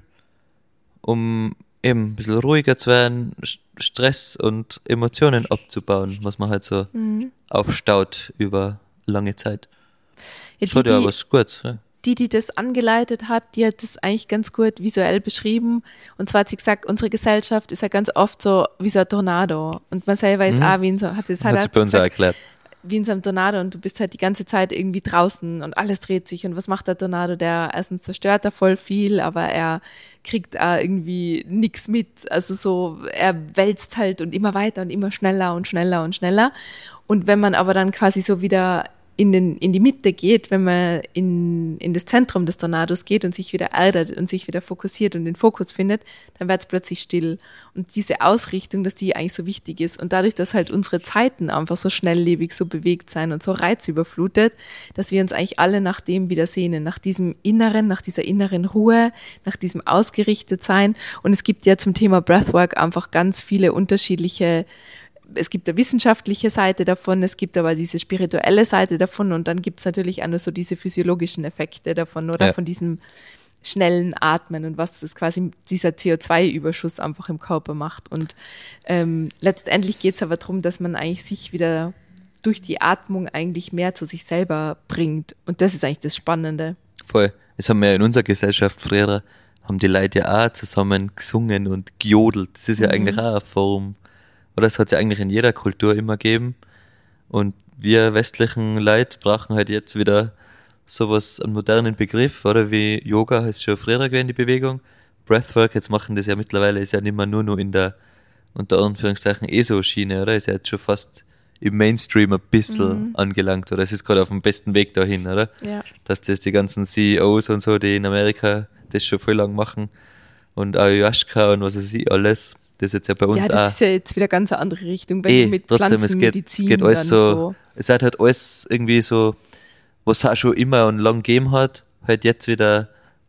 um eben ein bisschen ruhiger zu werden, Stress und Emotionen abzubauen, was man halt so aufstaut über lange Zeit. Ja, das hat ja was Gutes. Ja. Die das angeleitet hat, die hat das eigentlich ganz gut visuell beschrieben. Und zwar hat sie gesagt, unsere Gesellschaft ist ja ganz oft so wie so ein Tornado. Und man selber ist auch wie in so, hat sie bei uns auch erklärt. Wie in so einem Tornado und du bist halt die ganze Zeit irgendwie draußen und alles dreht sich. Und was macht der Tornado? Der erstens zerstört er voll viel, aber er kriegt irgendwie nichts mit. Also so, er wälzt halt und immer weiter und immer schneller und schneller und schneller. Und wenn man aber dann quasi so wieder in die Mitte geht, wenn man in das Zentrum des Tornados geht und sich wieder erdet und sich wieder fokussiert und den Fokus findet, dann wird es plötzlich still. Und diese Ausrichtung, dass die eigentlich so wichtig ist und dadurch, dass halt unsere Zeiten einfach so schnelllebig, so bewegt sein und so reizüberflutet, dass wir uns eigentlich alle nach dem wieder sehnen, nach diesem Inneren, nach dieser inneren Ruhe, nach diesem Ausgerichtetsein. Und es gibt ja zum Thema Breathwork einfach ganz viele unterschiedliche. Es gibt eine wissenschaftliche Seite davon, es gibt aber diese spirituelle Seite davon und dann gibt es natürlich auch nur so diese physiologischen Effekte davon oder von diesem schnellen Atmen und was das quasi dieser CO2-Überschuss einfach im Körper macht. Und letztendlich geht es aber darum, dass man eigentlich sich wieder durch die Atmung eigentlich mehr zu sich selber bringt. Und das ist eigentlich das Spannende. Voll. Das haben wir ja in unserer Gesellschaft früher, haben die Leute ja auch zusammen gesungen und gejodelt. Das ist ja eigentlich auch eine Form. Oder es hat es ja eigentlich in jeder Kultur immer gegeben. Und wir westlichen Leute brauchen halt jetzt wieder sowas, einen modernen Begriff, oder wie Yoga heißt schon früher gewesen, die Bewegung. Breathwork, jetzt machen das ja mittlerweile, ist ja nicht mehr nur in der, unter Anführungszeichen, ESO-Schiene, oder? Ist ja jetzt schon fast im Mainstream ein bisschen angelangt, oder? Es ist gerade auf dem besten Weg dahin, oder? Ja. Dass das die ganzen CEOs und so, die in Amerika das schon voll lang machen. Und Ayahuasca und was weiß ich alles. Das ist jetzt ja bei uns auch. Ja, das ist ja jetzt wieder ganz eine andere Richtung, wenn du mit Pflanzenmedizin es geht alles dann so. Es hat halt alles irgendwie so, was es auch schon immer und lang gegeben hat, halt jetzt wieder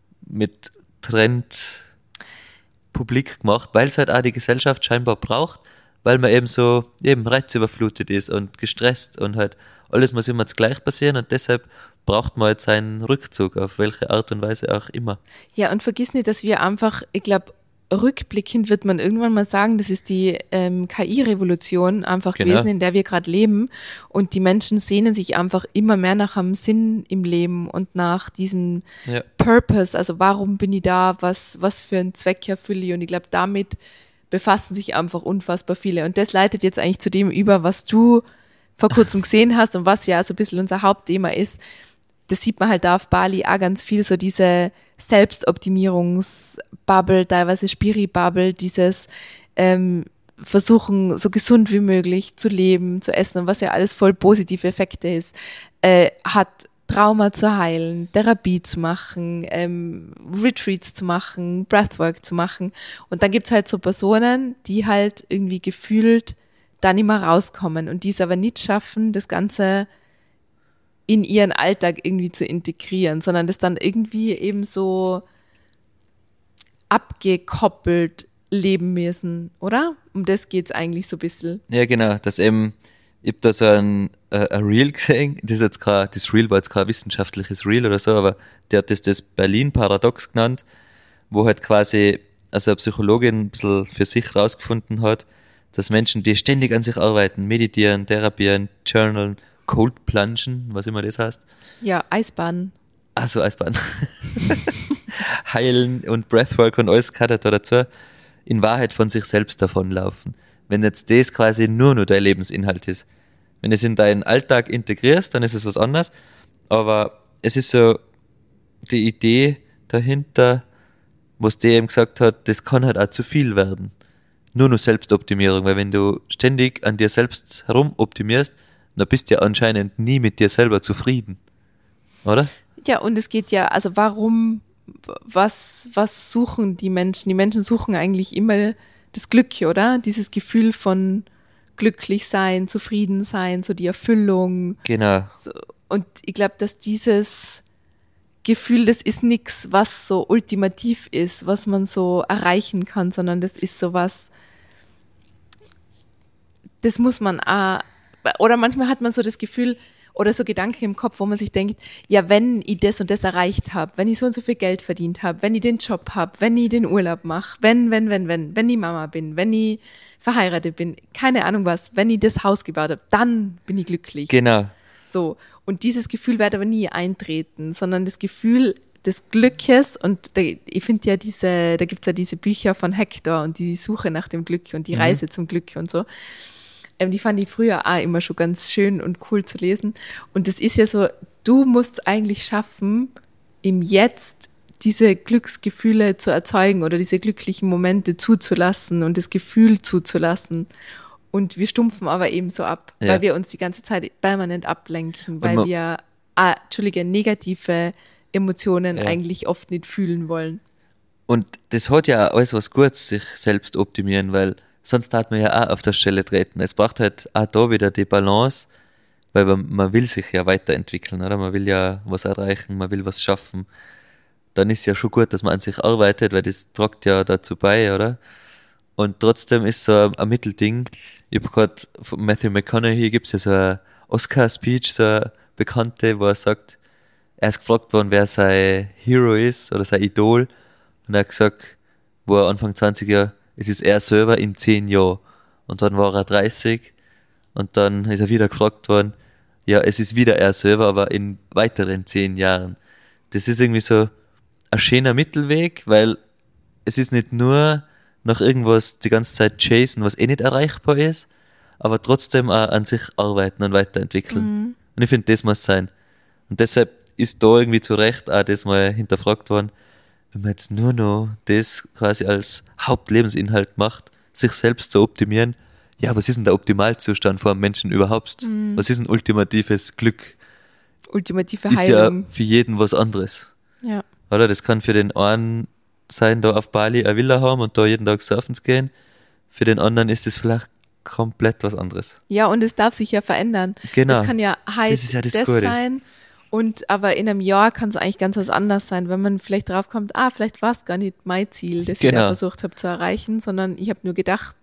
mit Trend publik gemacht, weil es halt auch die Gesellschaft scheinbar braucht, weil man eben so reizüberflutet ist und gestresst und halt alles muss immer gleich passieren und deshalb braucht man jetzt seinen Rückzug, auf welche Art und Weise auch immer. Ja, und vergiss nicht, dass wir einfach, ich glaube, rückblickend wird man irgendwann mal sagen, das ist die KI-Revolution einfach gewesen, in der wir gerade leben. Und die Menschen sehnen sich einfach immer mehr nach einem Sinn im Leben und nach diesem Purpose. Also warum bin ich da? Was für einen Zweck erfülle ich? Und ich glaube, damit befassen sich einfach unfassbar viele. Und das leitet jetzt eigentlich zu dem über, was du vor kurzem gesehen hast und was ja so ein bisschen unser Hauptthema ist. Das sieht man halt da auf Bali auch ganz viel, so diese Selbstoptimierungsbubble, teilweise Spiri-Bubble, dieses Versuchen, so gesund wie möglich zu leben, zu essen und was ja alles voll positive Effekte ist, hat Trauma zu heilen, Therapie zu machen, Retreats zu machen, Breathwork zu machen. Und dann gibt's halt so Personen, die halt irgendwie gefühlt da nicht mehr rauskommen und die es aber nicht schaffen, das Ganze in ihren Alltag irgendwie zu integrieren, sondern das dann irgendwie eben so abgekoppelt leben müssen, oder? Um das geht's eigentlich so ein bisschen. Ja, genau, dass eben, ich hab da so ein Reel gesehen, das Reel war jetzt kein wissenschaftliches Reel oder so, aber der hat das Berlin-Paradox genannt, wo halt quasi, also eine Psychologin ein bisschen für sich rausgefunden hat, dass Menschen, die ständig an sich arbeiten, meditieren, therapieren, journalen, cold plungen, was immer das heißt. Ja, Eisbaden. Also Eisbahn. Heilen und Breathwork und alles gehört da dazu, in Wahrheit von sich selbst davonlaufen. Wenn jetzt das quasi nur dein Lebensinhalt ist. Wenn du es in deinen Alltag integrierst, dann ist es was anderes. Aber es ist so die Idee dahinter, was der eben gesagt hat, das kann halt auch zu viel werden. Nur Selbstoptimierung, weil wenn du ständig an dir selbst herum optimierst, dann bist du ja anscheinend nie mit dir selber zufrieden. Oder? Ja, und es geht ja, also warum, was suchen die Menschen? Die Menschen suchen eigentlich immer das Glück, oder? Dieses Gefühl von glücklich sein, zufrieden sein, so die Erfüllung. Genau. So, und ich glaube, dass dieses Gefühl, das ist nichts, was so ultimativ ist, was man so erreichen kann, sondern das ist sowas, das muss man auch, oder manchmal hat man so das Gefühl oder so Gedanken im Kopf, wo man sich denkt, ja, wenn ich das und das erreicht habe, wenn ich so und so viel Geld verdient habe, wenn ich den Job habe, wenn ich den Urlaub mache, wenn ich Mama bin, wenn ich verheiratet bin, keine Ahnung was, wenn ich das Haus gebaut habe, dann bin ich glücklich. Genau. So. Und dieses Gefühl wird aber nie eintreten, sondern das Gefühl des Glückes und ich finde ja da gibt's ja diese Bücher von Hector und die Suche nach dem Glück und die Reise zum Glück und so. Die fand ich früher auch immer schon ganz schön und cool zu lesen. Und das ist ja so, du musst eigentlich schaffen, im Jetzt diese Glücksgefühle zu erzeugen oder diese glücklichen Momente zuzulassen und das Gefühl zuzulassen. Und wir stumpfen aber eben so ab, weil wir uns die ganze Zeit permanent ablenken, weil wir, negative Emotionen eigentlich oft nicht fühlen wollen. Und das hat ja auch alles was Gutes, sich selbst optimieren, weil sonst hat man ja auch auf der Stelle treten. Es braucht halt auch da wieder die Balance, weil man will sich ja weiterentwickeln, oder? Man will ja was erreichen, man will was schaffen. Dann ist ja schon gut, dass man an sich arbeitet, weil das trägt ja dazu bei, oder? Und trotzdem ist so ein Mittelding. Ich habe gerade von Matthew McConaughey gibt's ja so eine Oscar-Speech, so eine bekannte, wo er sagt, er ist gefragt worden, wer sein Hero ist oder sein Idol. Und er hat gesagt, wo er Anfang 20 Jahre, es ist er selber in 10 Jahren. Und dann war er 30 und dann ist er wieder gefragt worden, ja, es ist wieder er selber, aber in weiteren 10 Jahren. Das ist irgendwie so ein schöner Mittelweg, weil es ist nicht nur nach irgendwas die ganze Zeit chasen, was eh nicht erreichbar ist, aber trotzdem auch an sich arbeiten und weiterentwickeln. Und ich finde, das muss sein. Und deshalb ist da irgendwie zu Recht auch das mal hinterfragt worden, wenn man jetzt nur noch das quasi als Hauptlebensinhalt macht, sich selbst zu optimieren, ja, was ist denn der Optimalzustand vor einem Menschen überhaupt? Was ist ein ultimatives Glück? Ultimative Ist Heilung. ja für jeden was anderes. Ja. Oder das kann für den einen sein, da auf Bali eine Villa haben und da jeden Tag surfen zu gehen. Für den anderen ist das vielleicht komplett was anderes. Ja, und es darf sich ja verändern. Genau. Das kann ja heute Das ist ja das das Gute. sein. Und aber in einem Jahr kann es eigentlich ganz was anderes sein, wenn man vielleicht drauf kommt, vielleicht war es gar nicht mein Ziel, das ich Genau. da versucht habe zu erreichen, sondern ich habe nur gedacht,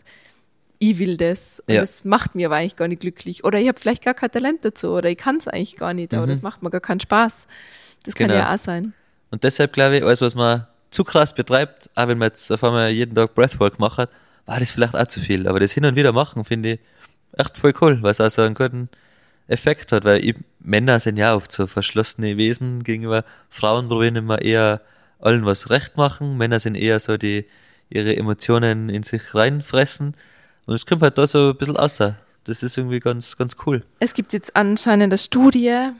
ich will das und Ja. das macht mir aber eigentlich gar nicht glücklich. Oder ich habe vielleicht gar kein Talent dazu oder ich kann es eigentlich gar nicht, aber das macht mir gar keinen Spaß. Das kann Genau. ja auch sein. Und deshalb glaube ich, alles, was man zu krass betreibt, auch wenn man jetzt auf einmal jeden Tag Breathwork macht, war das vielleicht auch zu viel. Aber das hin und wieder machen, finde ich echt voll cool, weil es auch so einen guten Effekt hat, weil Männer sind ja oft so verschlossene Wesen gegenüber Frauen, probieren immer eher allen was recht machen. Männer sind eher so, die ihre Emotionen in sich reinfressen. Und es kommt halt da so ein bisschen außer. Das ist irgendwie ganz, ganz cool. Es gibt jetzt anscheinend eine Studie,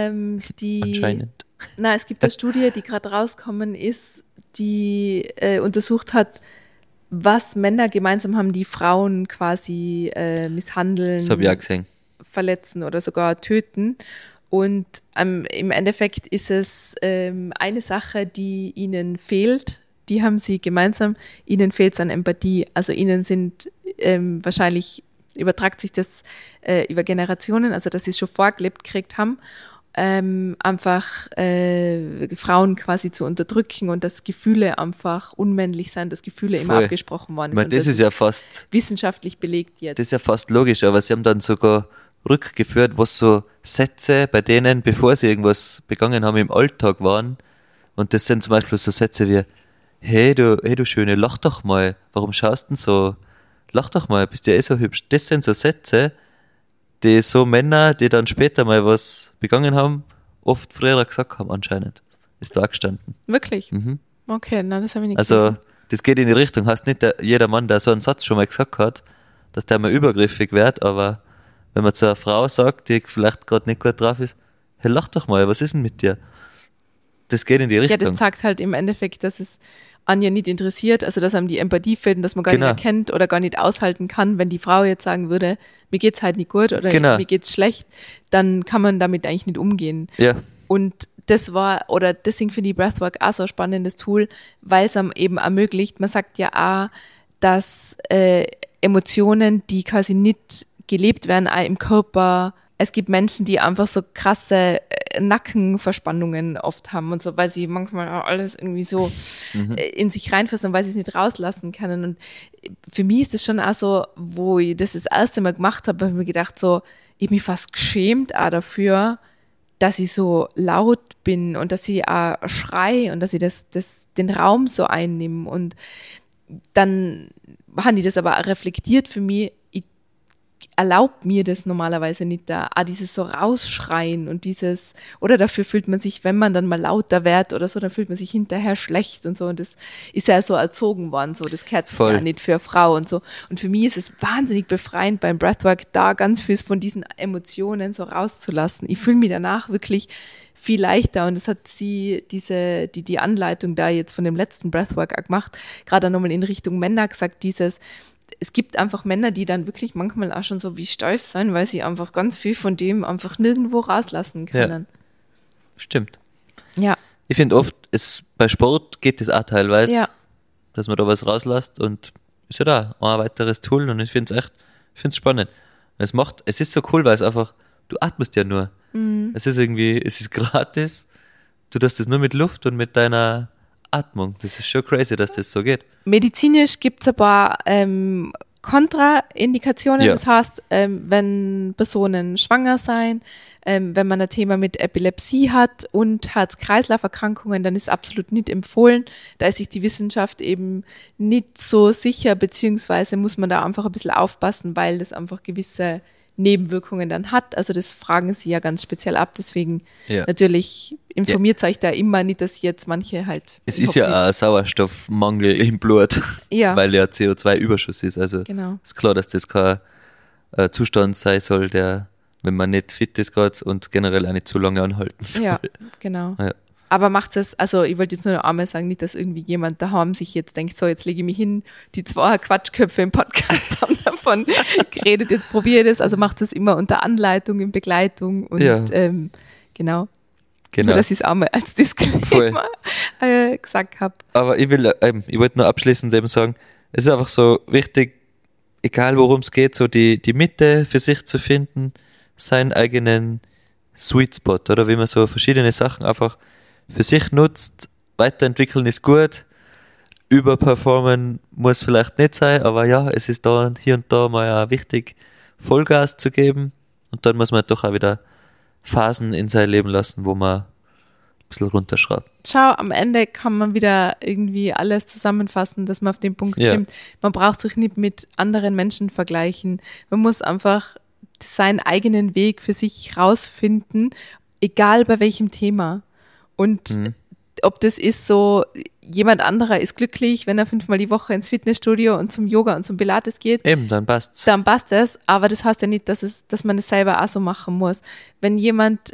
die Anscheinend. es gibt eine Studie, die gerade rauskommen ist, die untersucht hat, was Männer gemeinsam haben, die Frauen quasi misshandeln, Das habe ich auch gesehen. verletzen oder sogar töten. Und im Endeffekt ist es eine Sache, die ihnen fehlt. Die haben sie gemeinsam. Ihnen fehlt es an Empathie. Also ihnen sind wahrscheinlich, übertragt sich das über Generationen, also dass sie es schon vorgelebt gekriegt haben, einfach Frauen quasi zu unterdrücken und dass Gefühle einfach unmännlich sind, dass Gefühle immer Voll. abgesprochen worden Ich meine, sind. das ist ja fast, wissenschaftlich belegt jetzt. das ist ja fast logisch, aber sie haben dann sogar rückgeführt, was so Sätze bei denen, bevor sie irgendwas begangen haben, im Alltag waren. Und das sind zum Beispiel so Sätze wie, hey du Schöne, lach doch mal, warum schaust du denn so? Lach doch mal, bist ja eh so hübsch. Das sind so Sätze, die so Männer, die dann später mal was begangen haben, oft früher gesagt haben anscheinend. Ist da gestanden. Wirklich? Mhm. Okay, na, das habe ich nicht Also gelesen. das geht in die Richtung, heißt nicht, jeder Mann, der so einen Satz schon mal gesagt hat, dass der mal übergriffig wird, aber wenn man zu einer Frau sagt, die vielleicht gerade nicht gut drauf ist, hey, lach doch mal, was ist denn mit dir? Das geht in die Ja, Richtung. das sagt halt im Endeffekt, dass es Anja nicht interessiert, also dass einem die Empathie fehlt und dass man gar Genau. nicht erkennt oder gar nicht aushalten kann, wenn die Frau jetzt sagen würde, mir geht's halt nicht gut oder Genau. mir geht's schlecht, dann kann man damit eigentlich nicht umgehen. Ja, Und das war, oder deswegen finde ich Breathwork auch so ein spannendes Tool, weil es einem eben ermöglicht, man sagt ja auch, dass Emotionen, die quasi nicht gelebt werden, auch im Körper, es gibt Menschen, die einfach so krasse Nackenverspannungen oft haben und so, weil sie manchmal auch alles irgendwie so in sich reinfressen und weil sie es nicht rauslassen können. Und für mich ist das schon auch so, wo ich das erste Mal gemacht habe, habe ich mir gedacht so, ich habe mich fast geschämt auch dafür, dass ich so laut bin und dass ich auch schrei und dass ich den Raum so einnehme. Und dann haben die das aber auch reflektiert für mich. Ich erlaubt mir das normalerweise nicht da, auch dieses so rausschreien und dieses, oder dafür fühlt man sich, wenn man dann mal lauter wird oder so, dann fühlt man sich hinterher schlecht und so. Und das ist ja so erzogen worden, so, das gehört sich Voll. ja nicht für eine Frau und so. Und für mich ist es wahnsinnig befreiend beim Breathwork, da ganz viel von diesen Emotionen so rauszulassen. Ich fühle mich danach wirklich viel leichter und das hat sie, die Anleitung da jetzt von dem letzten Breathwork auch gemacht, gerade nochmal in Richtung Männer gesagt, es gibt einfach Männer, die dann wirklich manchmal auch schon so wie steif sein, weil sie einfach ganz viel von dem einfach nirgendwo rauslassen können. stimmt. Ja, Ich finde oft, bei Sport geht das auch teilweise, ja, dass man da was rauslässt und ist ja da ein weiteres Tool und ich finde es spannend. Es ist so cool, weil es einfach, du atmest ja nur. Es ist gratis, du tust das nur mit Luft und mit deiner Atmung. Das ist schon crazy, dass das so geht. Medizinisch gibt es ein paar Kontraindikationen. Ja. Das heißt, wenn Personen schwanger sein, wenn man ein Thema mit Epilepsie hat und Herz-Kreislauf-Erkrankungen, dann ist absolut nicht empfohlen. Da ist sich die Wissenschaft eben nicht so sicher, beziehungsweise muss man da einfach ein bisschen aufpassen, weil das einfach gewisse Nebenwirkungen dann hat. Also das fragen sie ja ganz speziell ab. Deswegen Ja. natürlich informiert euch da immer nicht, dass jetzt manche halt... Es ist ja auch ein Sauerstoffmangel im Blut, Ja. weil ja CO2-Überschuss ist. Also Genau. ist klar, dass das kein Zustand sein soll, der, wenn man nicht fit ist gerade und generell auch nicht zu lange anhalten soll. Ja, genau. Ja. Aber macht es, also ich wollte jetzt nur noch einmal sagen, nicht, dass irgendwie jemand daheim sich jetzt denkt, so jetzt lege ich mich hin, die zwei Quatschköpfe im Podcast haben davon geredet, jetzt probiere ich das. Also macht es immer unter Anleitung, in Begleitung und Ja. Genau. Genau. Nur, dass ich es auch mal als Disclaimer gesagt habe. Aber ich wollte nur abschließend eben sagen, es ist einfach so wichtig, egal worum es geht, so die Mitte für sich zu finden, seinen eigenen Sweet Spot, oder wie man so verschiedene Sachen einfach für sich nutzt. Weiterentwickeln ist gut, überperformen muss vielleicht nicht sein, aber ja, es ist da hier und da mal auch wichtig, Vollgas zu geben und dann muss man doch auch wieder Phasen in sein Leben lassen, wo man ein bisschen runterschraubt. Schau, am Ende kann man wieder irgendwie alles zusammenfassen, dass man auf den Punkt Ja. kommt. Man braucht sich nicht mit anderen Menschen vergleichen. Man muss einfach seinen eigenen Weg für sich rausfinden, egal bei welchem Thema. Und ob das ist so, jemand anderer ist glücklich, wenn er 5-mal die Woche ins Fitnessstudio und zum Yoga und zum Pilates geht, Eben, dann passt's. dann passt es, aber das heißt ja nicht, dass man das selber auch so machen muss. Wenn jemand,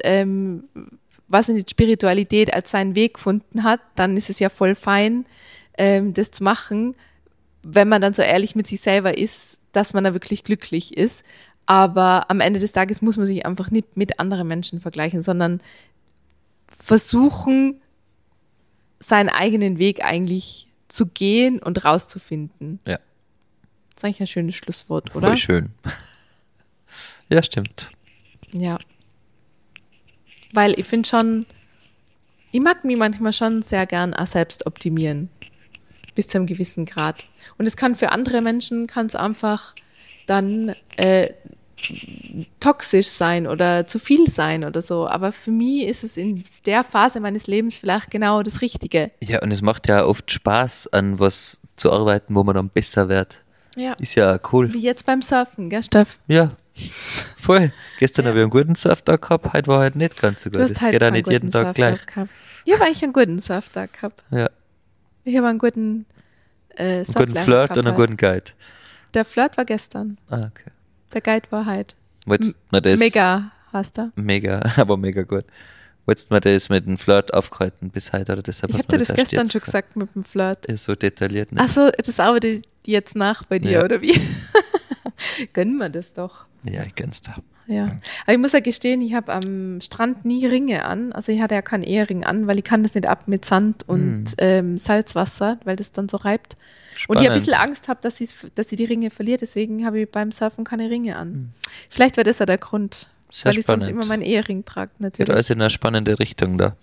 was nicht, Spiritualität als seinen Weg gefunden hat, dann ist es ja voll fein, das zu machen, wenn man dann so ehrlich mit sich selber ist, dass man da wirklich glücklich ist. Aber am Ende des Tages muss man sich einfach nicht mit anderen Menschen vergleichen, sondern versuchen, seinen eigenen Weg eigentlich zu gehen und rauszufinden. Ja. Das ist eigentlich ein schönes Schlusswort, oder? Voll schön. Ja, stimmt. Ja. Weil ich finde schon, ich mag mich manchmal schon sehr gern auch selbst optimieren. Bis zu einem gewissen Grad. Und es kann für andere Menschen, kann es einfach dann toxisch sein oder zu viel sein oder so. Aber für mich ist es in der Phase meines Lebens vielleicht genau das Richtige. Ja, und es macht ja oft Spaß, an was zu arbeiten, wo man dann besser wird. Ja. Ist ja cool. Wie jetzt beim Surfen, gell, Steff? Ja, voll. Gestern habe ich einen guten Surftag gehabt, heute war halt nicht ganz so gut. Du hast Das halt geht auch keinen nicht jeden guten Tag gleich. Surftag gehabt. Ich habe eigentlich einen guten Surftag gehabt. Ja, Ich habe einen guten einen Surflehrer guten Flirt gehabt und einen heute. guten Guide. Der Flirt war gestern. Ah, okay. Der Guide war heute. Wolltest du mir das Mega, hast du. Mega, aber mega gut. Wolltest du mir das mit dem Flirt aufgehalten bis heute oder deshalb Ich hast habe du dir mir das erst gestern jetzt schon gesagt mit dem Flirt. Ist so detailliert, ne? Achso, das arbeitet jetzt nach bei dir, Ja. oder wie? Gönnen wir das doch. Ja, ich gönn's da. Ja. Aber ich muss ja gestehen, ich habe am Strand nie Ringe an. Also ich hatte ja keinen Ehering an, weil ich kann das nicht ab mit Sand und Salzwasser, weil das dann so reibt. Und ich ein bisschen Angst habe, dass ich die Ringe verliere. Deswegen habe ich beim Surfen keine Ringe an. Vielleicht war das ja der Grund, Sehr weil ich spannend. sonst immer meinen Ehering trage, Geht natürlich. alles in eine spannende Richtung da.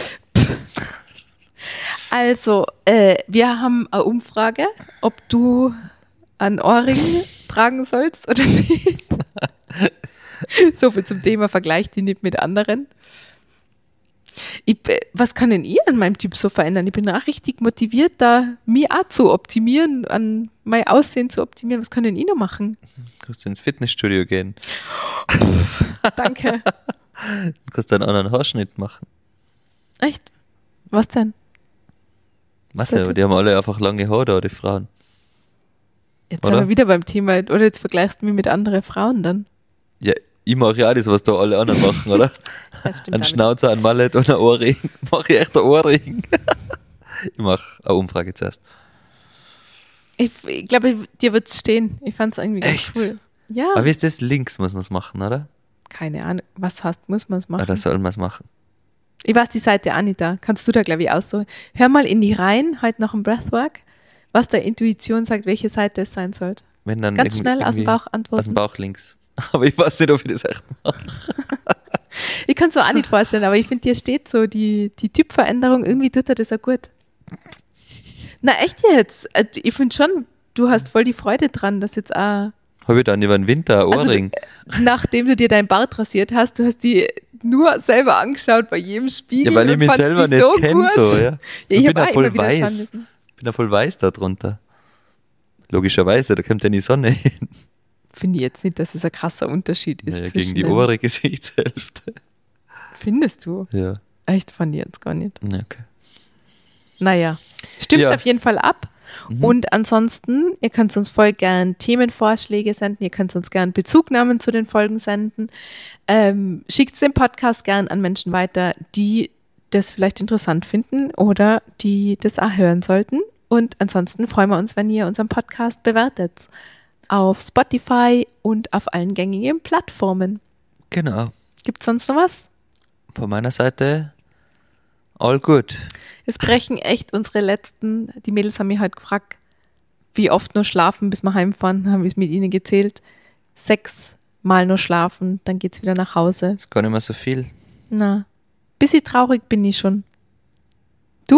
Also, wir haben eine Umfrage, ob du einen Ohrring tragen sollst oder nicht. So viel zum Thema Vergleich die nicht mit anderen. Was kann denn ihr an meinem Typ so verändern? Ich bin auch richtig motiviert, da mich auch zu optimieren, an mein Aussehen zu optimieren. Was kann denn ich noch machen? Du kannst ins Fitnessstudio gehen. Danke. Du kannst einen anderen Haarschnitt machen. Echt? Was denn? Was Sollte- ja, die haben alle einfach lange Haare da, die Frauen. Jetzt Oder? sind wir wieder beim Thema. Oder jetzt vergleichst du mich mit anderen Frauen dann. Ja, ich mache ja auch das, was da alle anderen machen, oder? Das stimmt Ein auch Schnauzer, ein Mallet und ein Ohrring. Mache ich echt ein Ohrring? Ich mache eine Umfrage zuerst. Ich glaube, dir wird es stehen. Ich fand es irgendwie ganz Echt? cool. Ja, Aber wie ist das? Links muss man es machen, oder? keine Ahnung. Was hast, muss man es machen? Oder soll man es machen? Ich weiß die Seite auch nicht da. Kannst du da, glaube ich, aussuchen. Hör mal in die Reihen, heute noch im Breathwork, was der Intuition sagt, welche Seite es sein sollte. Wenn dann Ganz schnell aus dem irgendwie- Bauch Aus antworten. dem Bauch links. Aber ich weiß nicht, ob ich das echt mache. Ich kann es mir auch nicht vorstellen, aber ich finde, dir steht so die Typveränderung, irgendwie tut er das auch gut. Na, echt jetzt? Ich finde schon, du hast voll die Freude dran, dass jetzt auch, Habe ich dann über den Winter ein Also, Ohrring? nachdem du dir deinen Bart rasiert hast, du hast die nur selber angeschaut bei jedem Spiegel. Ja, weil ich und mich fandst selber die nicht so kenne, gut. so, ja. Ja, Ich ich bin habe ja auch voll immer wieder schauen weiß. müssen. Ich bin ja voll weiß da drunter. Logischerweise, da kommt ja die Sonne hin. Finde ich jetzt nicht, dass es ein krasser Unterschied ist Naja, zwischen gegen die den- obere Gesichtshälfte. Findest du? Ja, Echt, fand ich jetzt gar nicht. ja, okay. Naja, stimmt Ja. auf jeden Fall ab. Und ansonsten, ihr könnt uns voll gern Themenvorschläge senden, ihr könnt uns gern Bezugnahmen zu den Folgen senden. Schickt den Podcast gern an Menschen weiter, die das vielleicht interessant finden oder die das auch hören sollten. Und ansonsten freuen wir uns, wenn ihr unseren Podcast bewertet. Auf Spotify und auf allen gängigen Plattformen. Genau. Gibt es sonst noch was? Von meiner Seite all good. Es brechen echt unsere letzten, die Mädels haben mich halt gefragt, wie oft nur schlafen, bis wir heimfahren, haben wir es mit ihnen gezählt. 6 Mal nur schlafen, dann geht's wieder nach Hause. Ist gar nicht mehr so viel. Na, bisschen traurig bin ich schon. Du?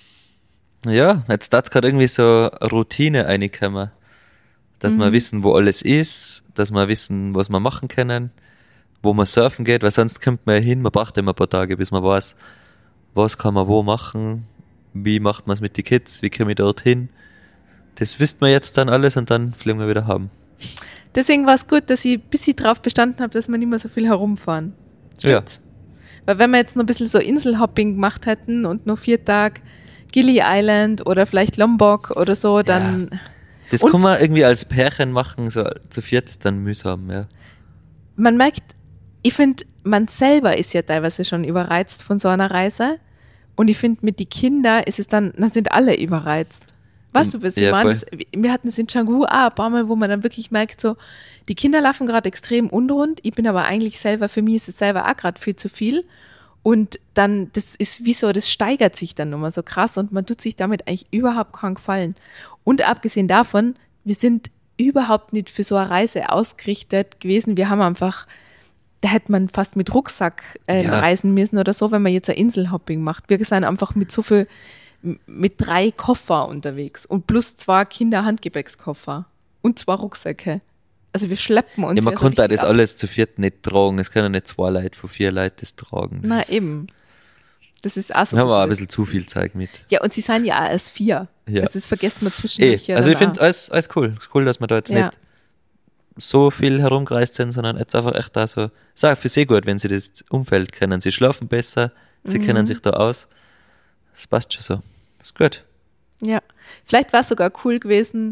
Ja, jetzt hat gerade irgendwie so eine Routine reingekommen. Dass wir wissen, wo alles ist, dass wir wissen, was wir machen können, wo man surfen geht, weil sonst kommt man ja hin, man braucht immer ein paar Tage, bis man weiß, was kann man wo machen, wie macht man es mit den Kids, wie komme ich dorthin. Das wisst man jetzt dann alles und dann fliegen wir wieder heim. Deswegen war es gut, dass ich ein bisschen drauf bestanden habe, dass wir nicht mehr so viel herumfahren. Ja. Stimmt's? Weil wenn wir jetzt noch ein bisschen so Inselhopping gemacht hätten und noch 4 Tage Gili Island oder vielleicht Lombok oder so, dann... Das Und- kann man irgendwie als Pärchen machen, so zu viert ist dann mühsam, ja. Man merkt, ich finde, man selber ist ja teilweise schon überreizt von so einer Reise. Und ich finde, mit den Kindern ist es dann sind alle überreizt. Weißt du, was ich Ja, meine? voll. Wir hatten es in Canggu auch ein paar Mal, wo man dann wirklich merkt, so, die Kinder laufen gerade extrem unrund. Ich bin aber eigentlich selber, für mich ist es selber auch gerade viel zu viel. Und dann, das ist wie so, das steigert sich dann nochmal so krass und man tut sich damit eigentlich überhaupt keinen Gefallen. Und abgesehen davon, wir sind überhaupt nicht für so eine Reise ausgerichtet gewesen. Wir haben einfach, da hätte man fast mit Rucksack Ja. reisen müssen oder so, wenn man jetzt ein Inselhopping macht. Wir sind einfach mit so viel, mit 3 Koffer unterwegs und plus 2 Kinder-Handgepäckskoffer und 2 Rucksäcke. Also wir schleppen uns Ja, man so konnte auch richtig das ab. alles zu viert nicht tragen. Es können nicht 2 Leute von 4 Leuten das tragen. Das Na ist- eben. Das ist auch so. Wir haben auch ein bisschen- bisschen zu viel Zeug mit. Ja, und sie sind ja auch erst 4. Ja. Also das vergessen wir zwischendurch. Ja Also ich dann finde alles cool. Es ist cool, dass wir da jetzt Ja. nicht so viel herumgereist sind, sondern jetzt einfach echt da so. Ist auch für sie gut, wenn sie das Umfeld kennen. Sie schlafen besser, sie kennen sich da aus. Das passt schon so. Das ist gut. auch. Ja. Vielleicht war es sogar cool gewesen,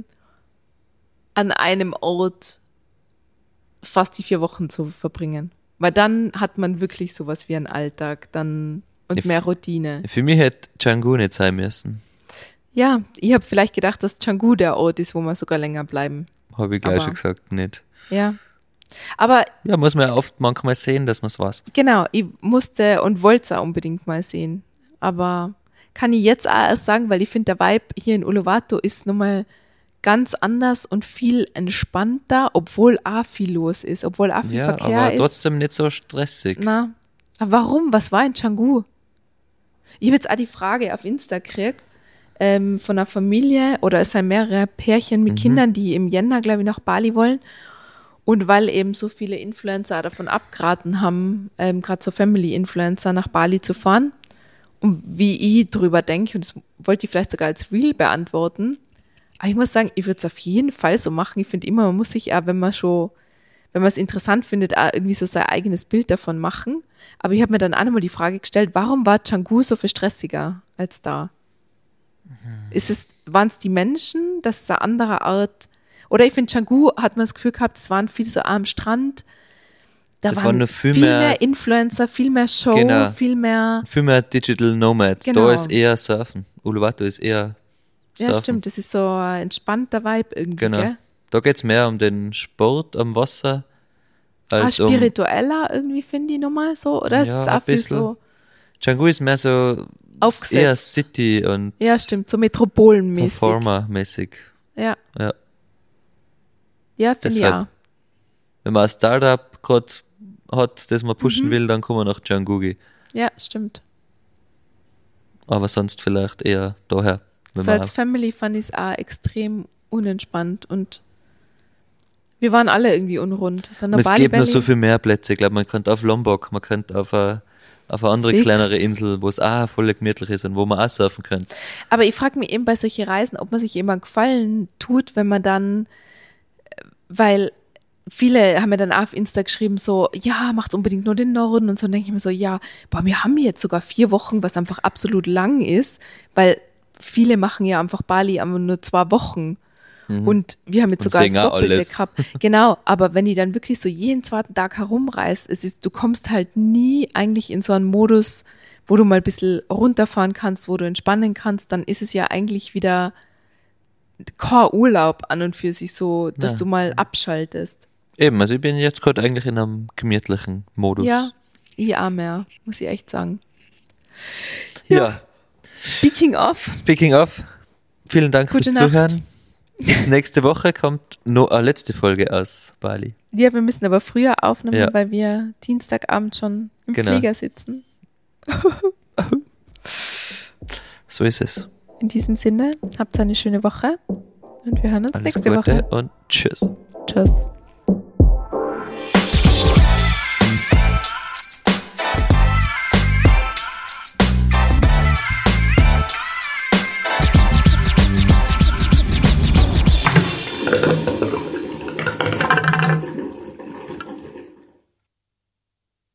an einem Ort fast die 4 Wochen zu verbringen. Weil dann hat man wirklich sowas wie einen Alltag dann und Ja, mehr Routine. Für mich hätte Canggu nicht sein müssen. Ja, ich habe vielleicht gedacht, dass Canggu der Ort ist, wo wir sogar länger bleiben. Habe ich gleich Aber- schon gesagt, nicht. Ja. Aber Ja, muss man ja oft manchmal sehen, dass man es weiß. genau, ich musste und wollte es auch unbedingt mal sehen. Aber kann ich jetzt auch erst sagen, weil ich finde, der Vibe hier in Uluwatu ist nochmal ganz anders und viel entspannter, obwohl auch viel los ist, obwohl auch viel Ja, Verkehr aber ist. trotzdem nicht so stressig. Na, aber warum? Was war in Canggu? Ich habe jetzt auch die Frage auf Insta gekriegt, von einer Familie oder es sind mehrere Pärchen mit Kindern, die im Jänner, glaube ich, nach Bali wollen. Und weil eben so viele Influencer davon abgeraten haben, gerade so Family-Influencer nach Bali zu fahren. Und wie ich drüber denke, und das wollte ich vielleicht sogar als Reel beantworten, aber ich muss sagen, ich würde es auf jeden Fall so machen. Ich finde immer, man muss sich auch, wenn man es interessant findet, auch irgendwie so sein eigenes Bild davon machen. Aber ich habe mir dann auch nochmal die Frage gestellt, warum war Canggu so viel stressiger als da? Waren es die Menschen, das ist eine andere Art? Oder ich finde, Canggu hat man das Gefühl gehabt, es waren viel so am Strand. Da Es waren waren nur viel viel mehr- mehr Influencer, viel mehr Show, Genau. viel mehr. Viel mehr Digital Nomad. Genau. Da ist eher Surfen. Uluwatu ist eher Surfen. Ja, stimmt, das ist so ein entspannter Vibe irgendwie, Genau. gell? Da geht es mehr um den Sport am Wasser als um... Spiritueller irgendwie, finde ich nochmal so, oder? Es Ja, ist ein auch viel bisschen. so Canggu ist mehr so aufgesetzt. eher City und Ja, stimmt, so metropolenmäßig. Performer-mäßig. Ja, Ja. ja finde ich Deshalb. auch. Wenn man ein Startup gerade hat, das man Mhm. pushen will, dann kann man nach Canggu. Ja, stimmt. Aber sonst vielleicht eher daher. Wenn So man als Family fand ich es auch extrem unentspannt und wir waren alle irgendwie unrund. Dann Und der es gibt noch Bali so viel mehr Plätze. Ich glaube, man könnte auf Lombok, man könnte auf eine andere Fix. kleinere Insel, wo es auch voll gemütlich ist und wo man auch surfen könnte. Aber ich frage mich eben bei solchen Reisen, ob man sich eben einen Gefallen tut, wenn man dann, weil viele haben mir dann auch auf Insta geschrieben, so, ja, macht's unbedingt nur den Norden und so. Dann denke ich mir so, ja, boah, wir haben jetzt sogar 4 Wochen, was einfach absolut lang ist, weil viele machen ja einfach Bali aber nur 2 Wochen. Und wir haben jetzt Und sogar das sehen auch Doppelte alles. gehabt. Genau, aber wenn die dann wirklich so jeden zweiten Tag herumreist, du kommst halt nie eigentlich in so einen Modus, wo du mal ein bisschen runterfahren kannst, wo du entspannen kannst, dann ist es ja eigentlich wieder kein Urlaub an und für sich so, dass Ja. du mal abschaltest. Eben, also ich bin jetzt gerade eigentlich in einem gemütlichen Modus. Ja, ich auch mehr, muss ich echt sagen. Ja. Speaking of, Speaking of, vielen Dank Gute fürs Nacht. Zuhören. Bis nächste Woche kommt noch eine letzte Folge aus Bali. ja, wir müssen aber früher aufnehmen, Ja. weil wir Dienstagabend schon im Genau. Flieger sitzen. So ist es. In diesem Sinne, habt eine schöne Woche und wir hören uns Alles nächste Gute Woche. und tschüss. Tschüss.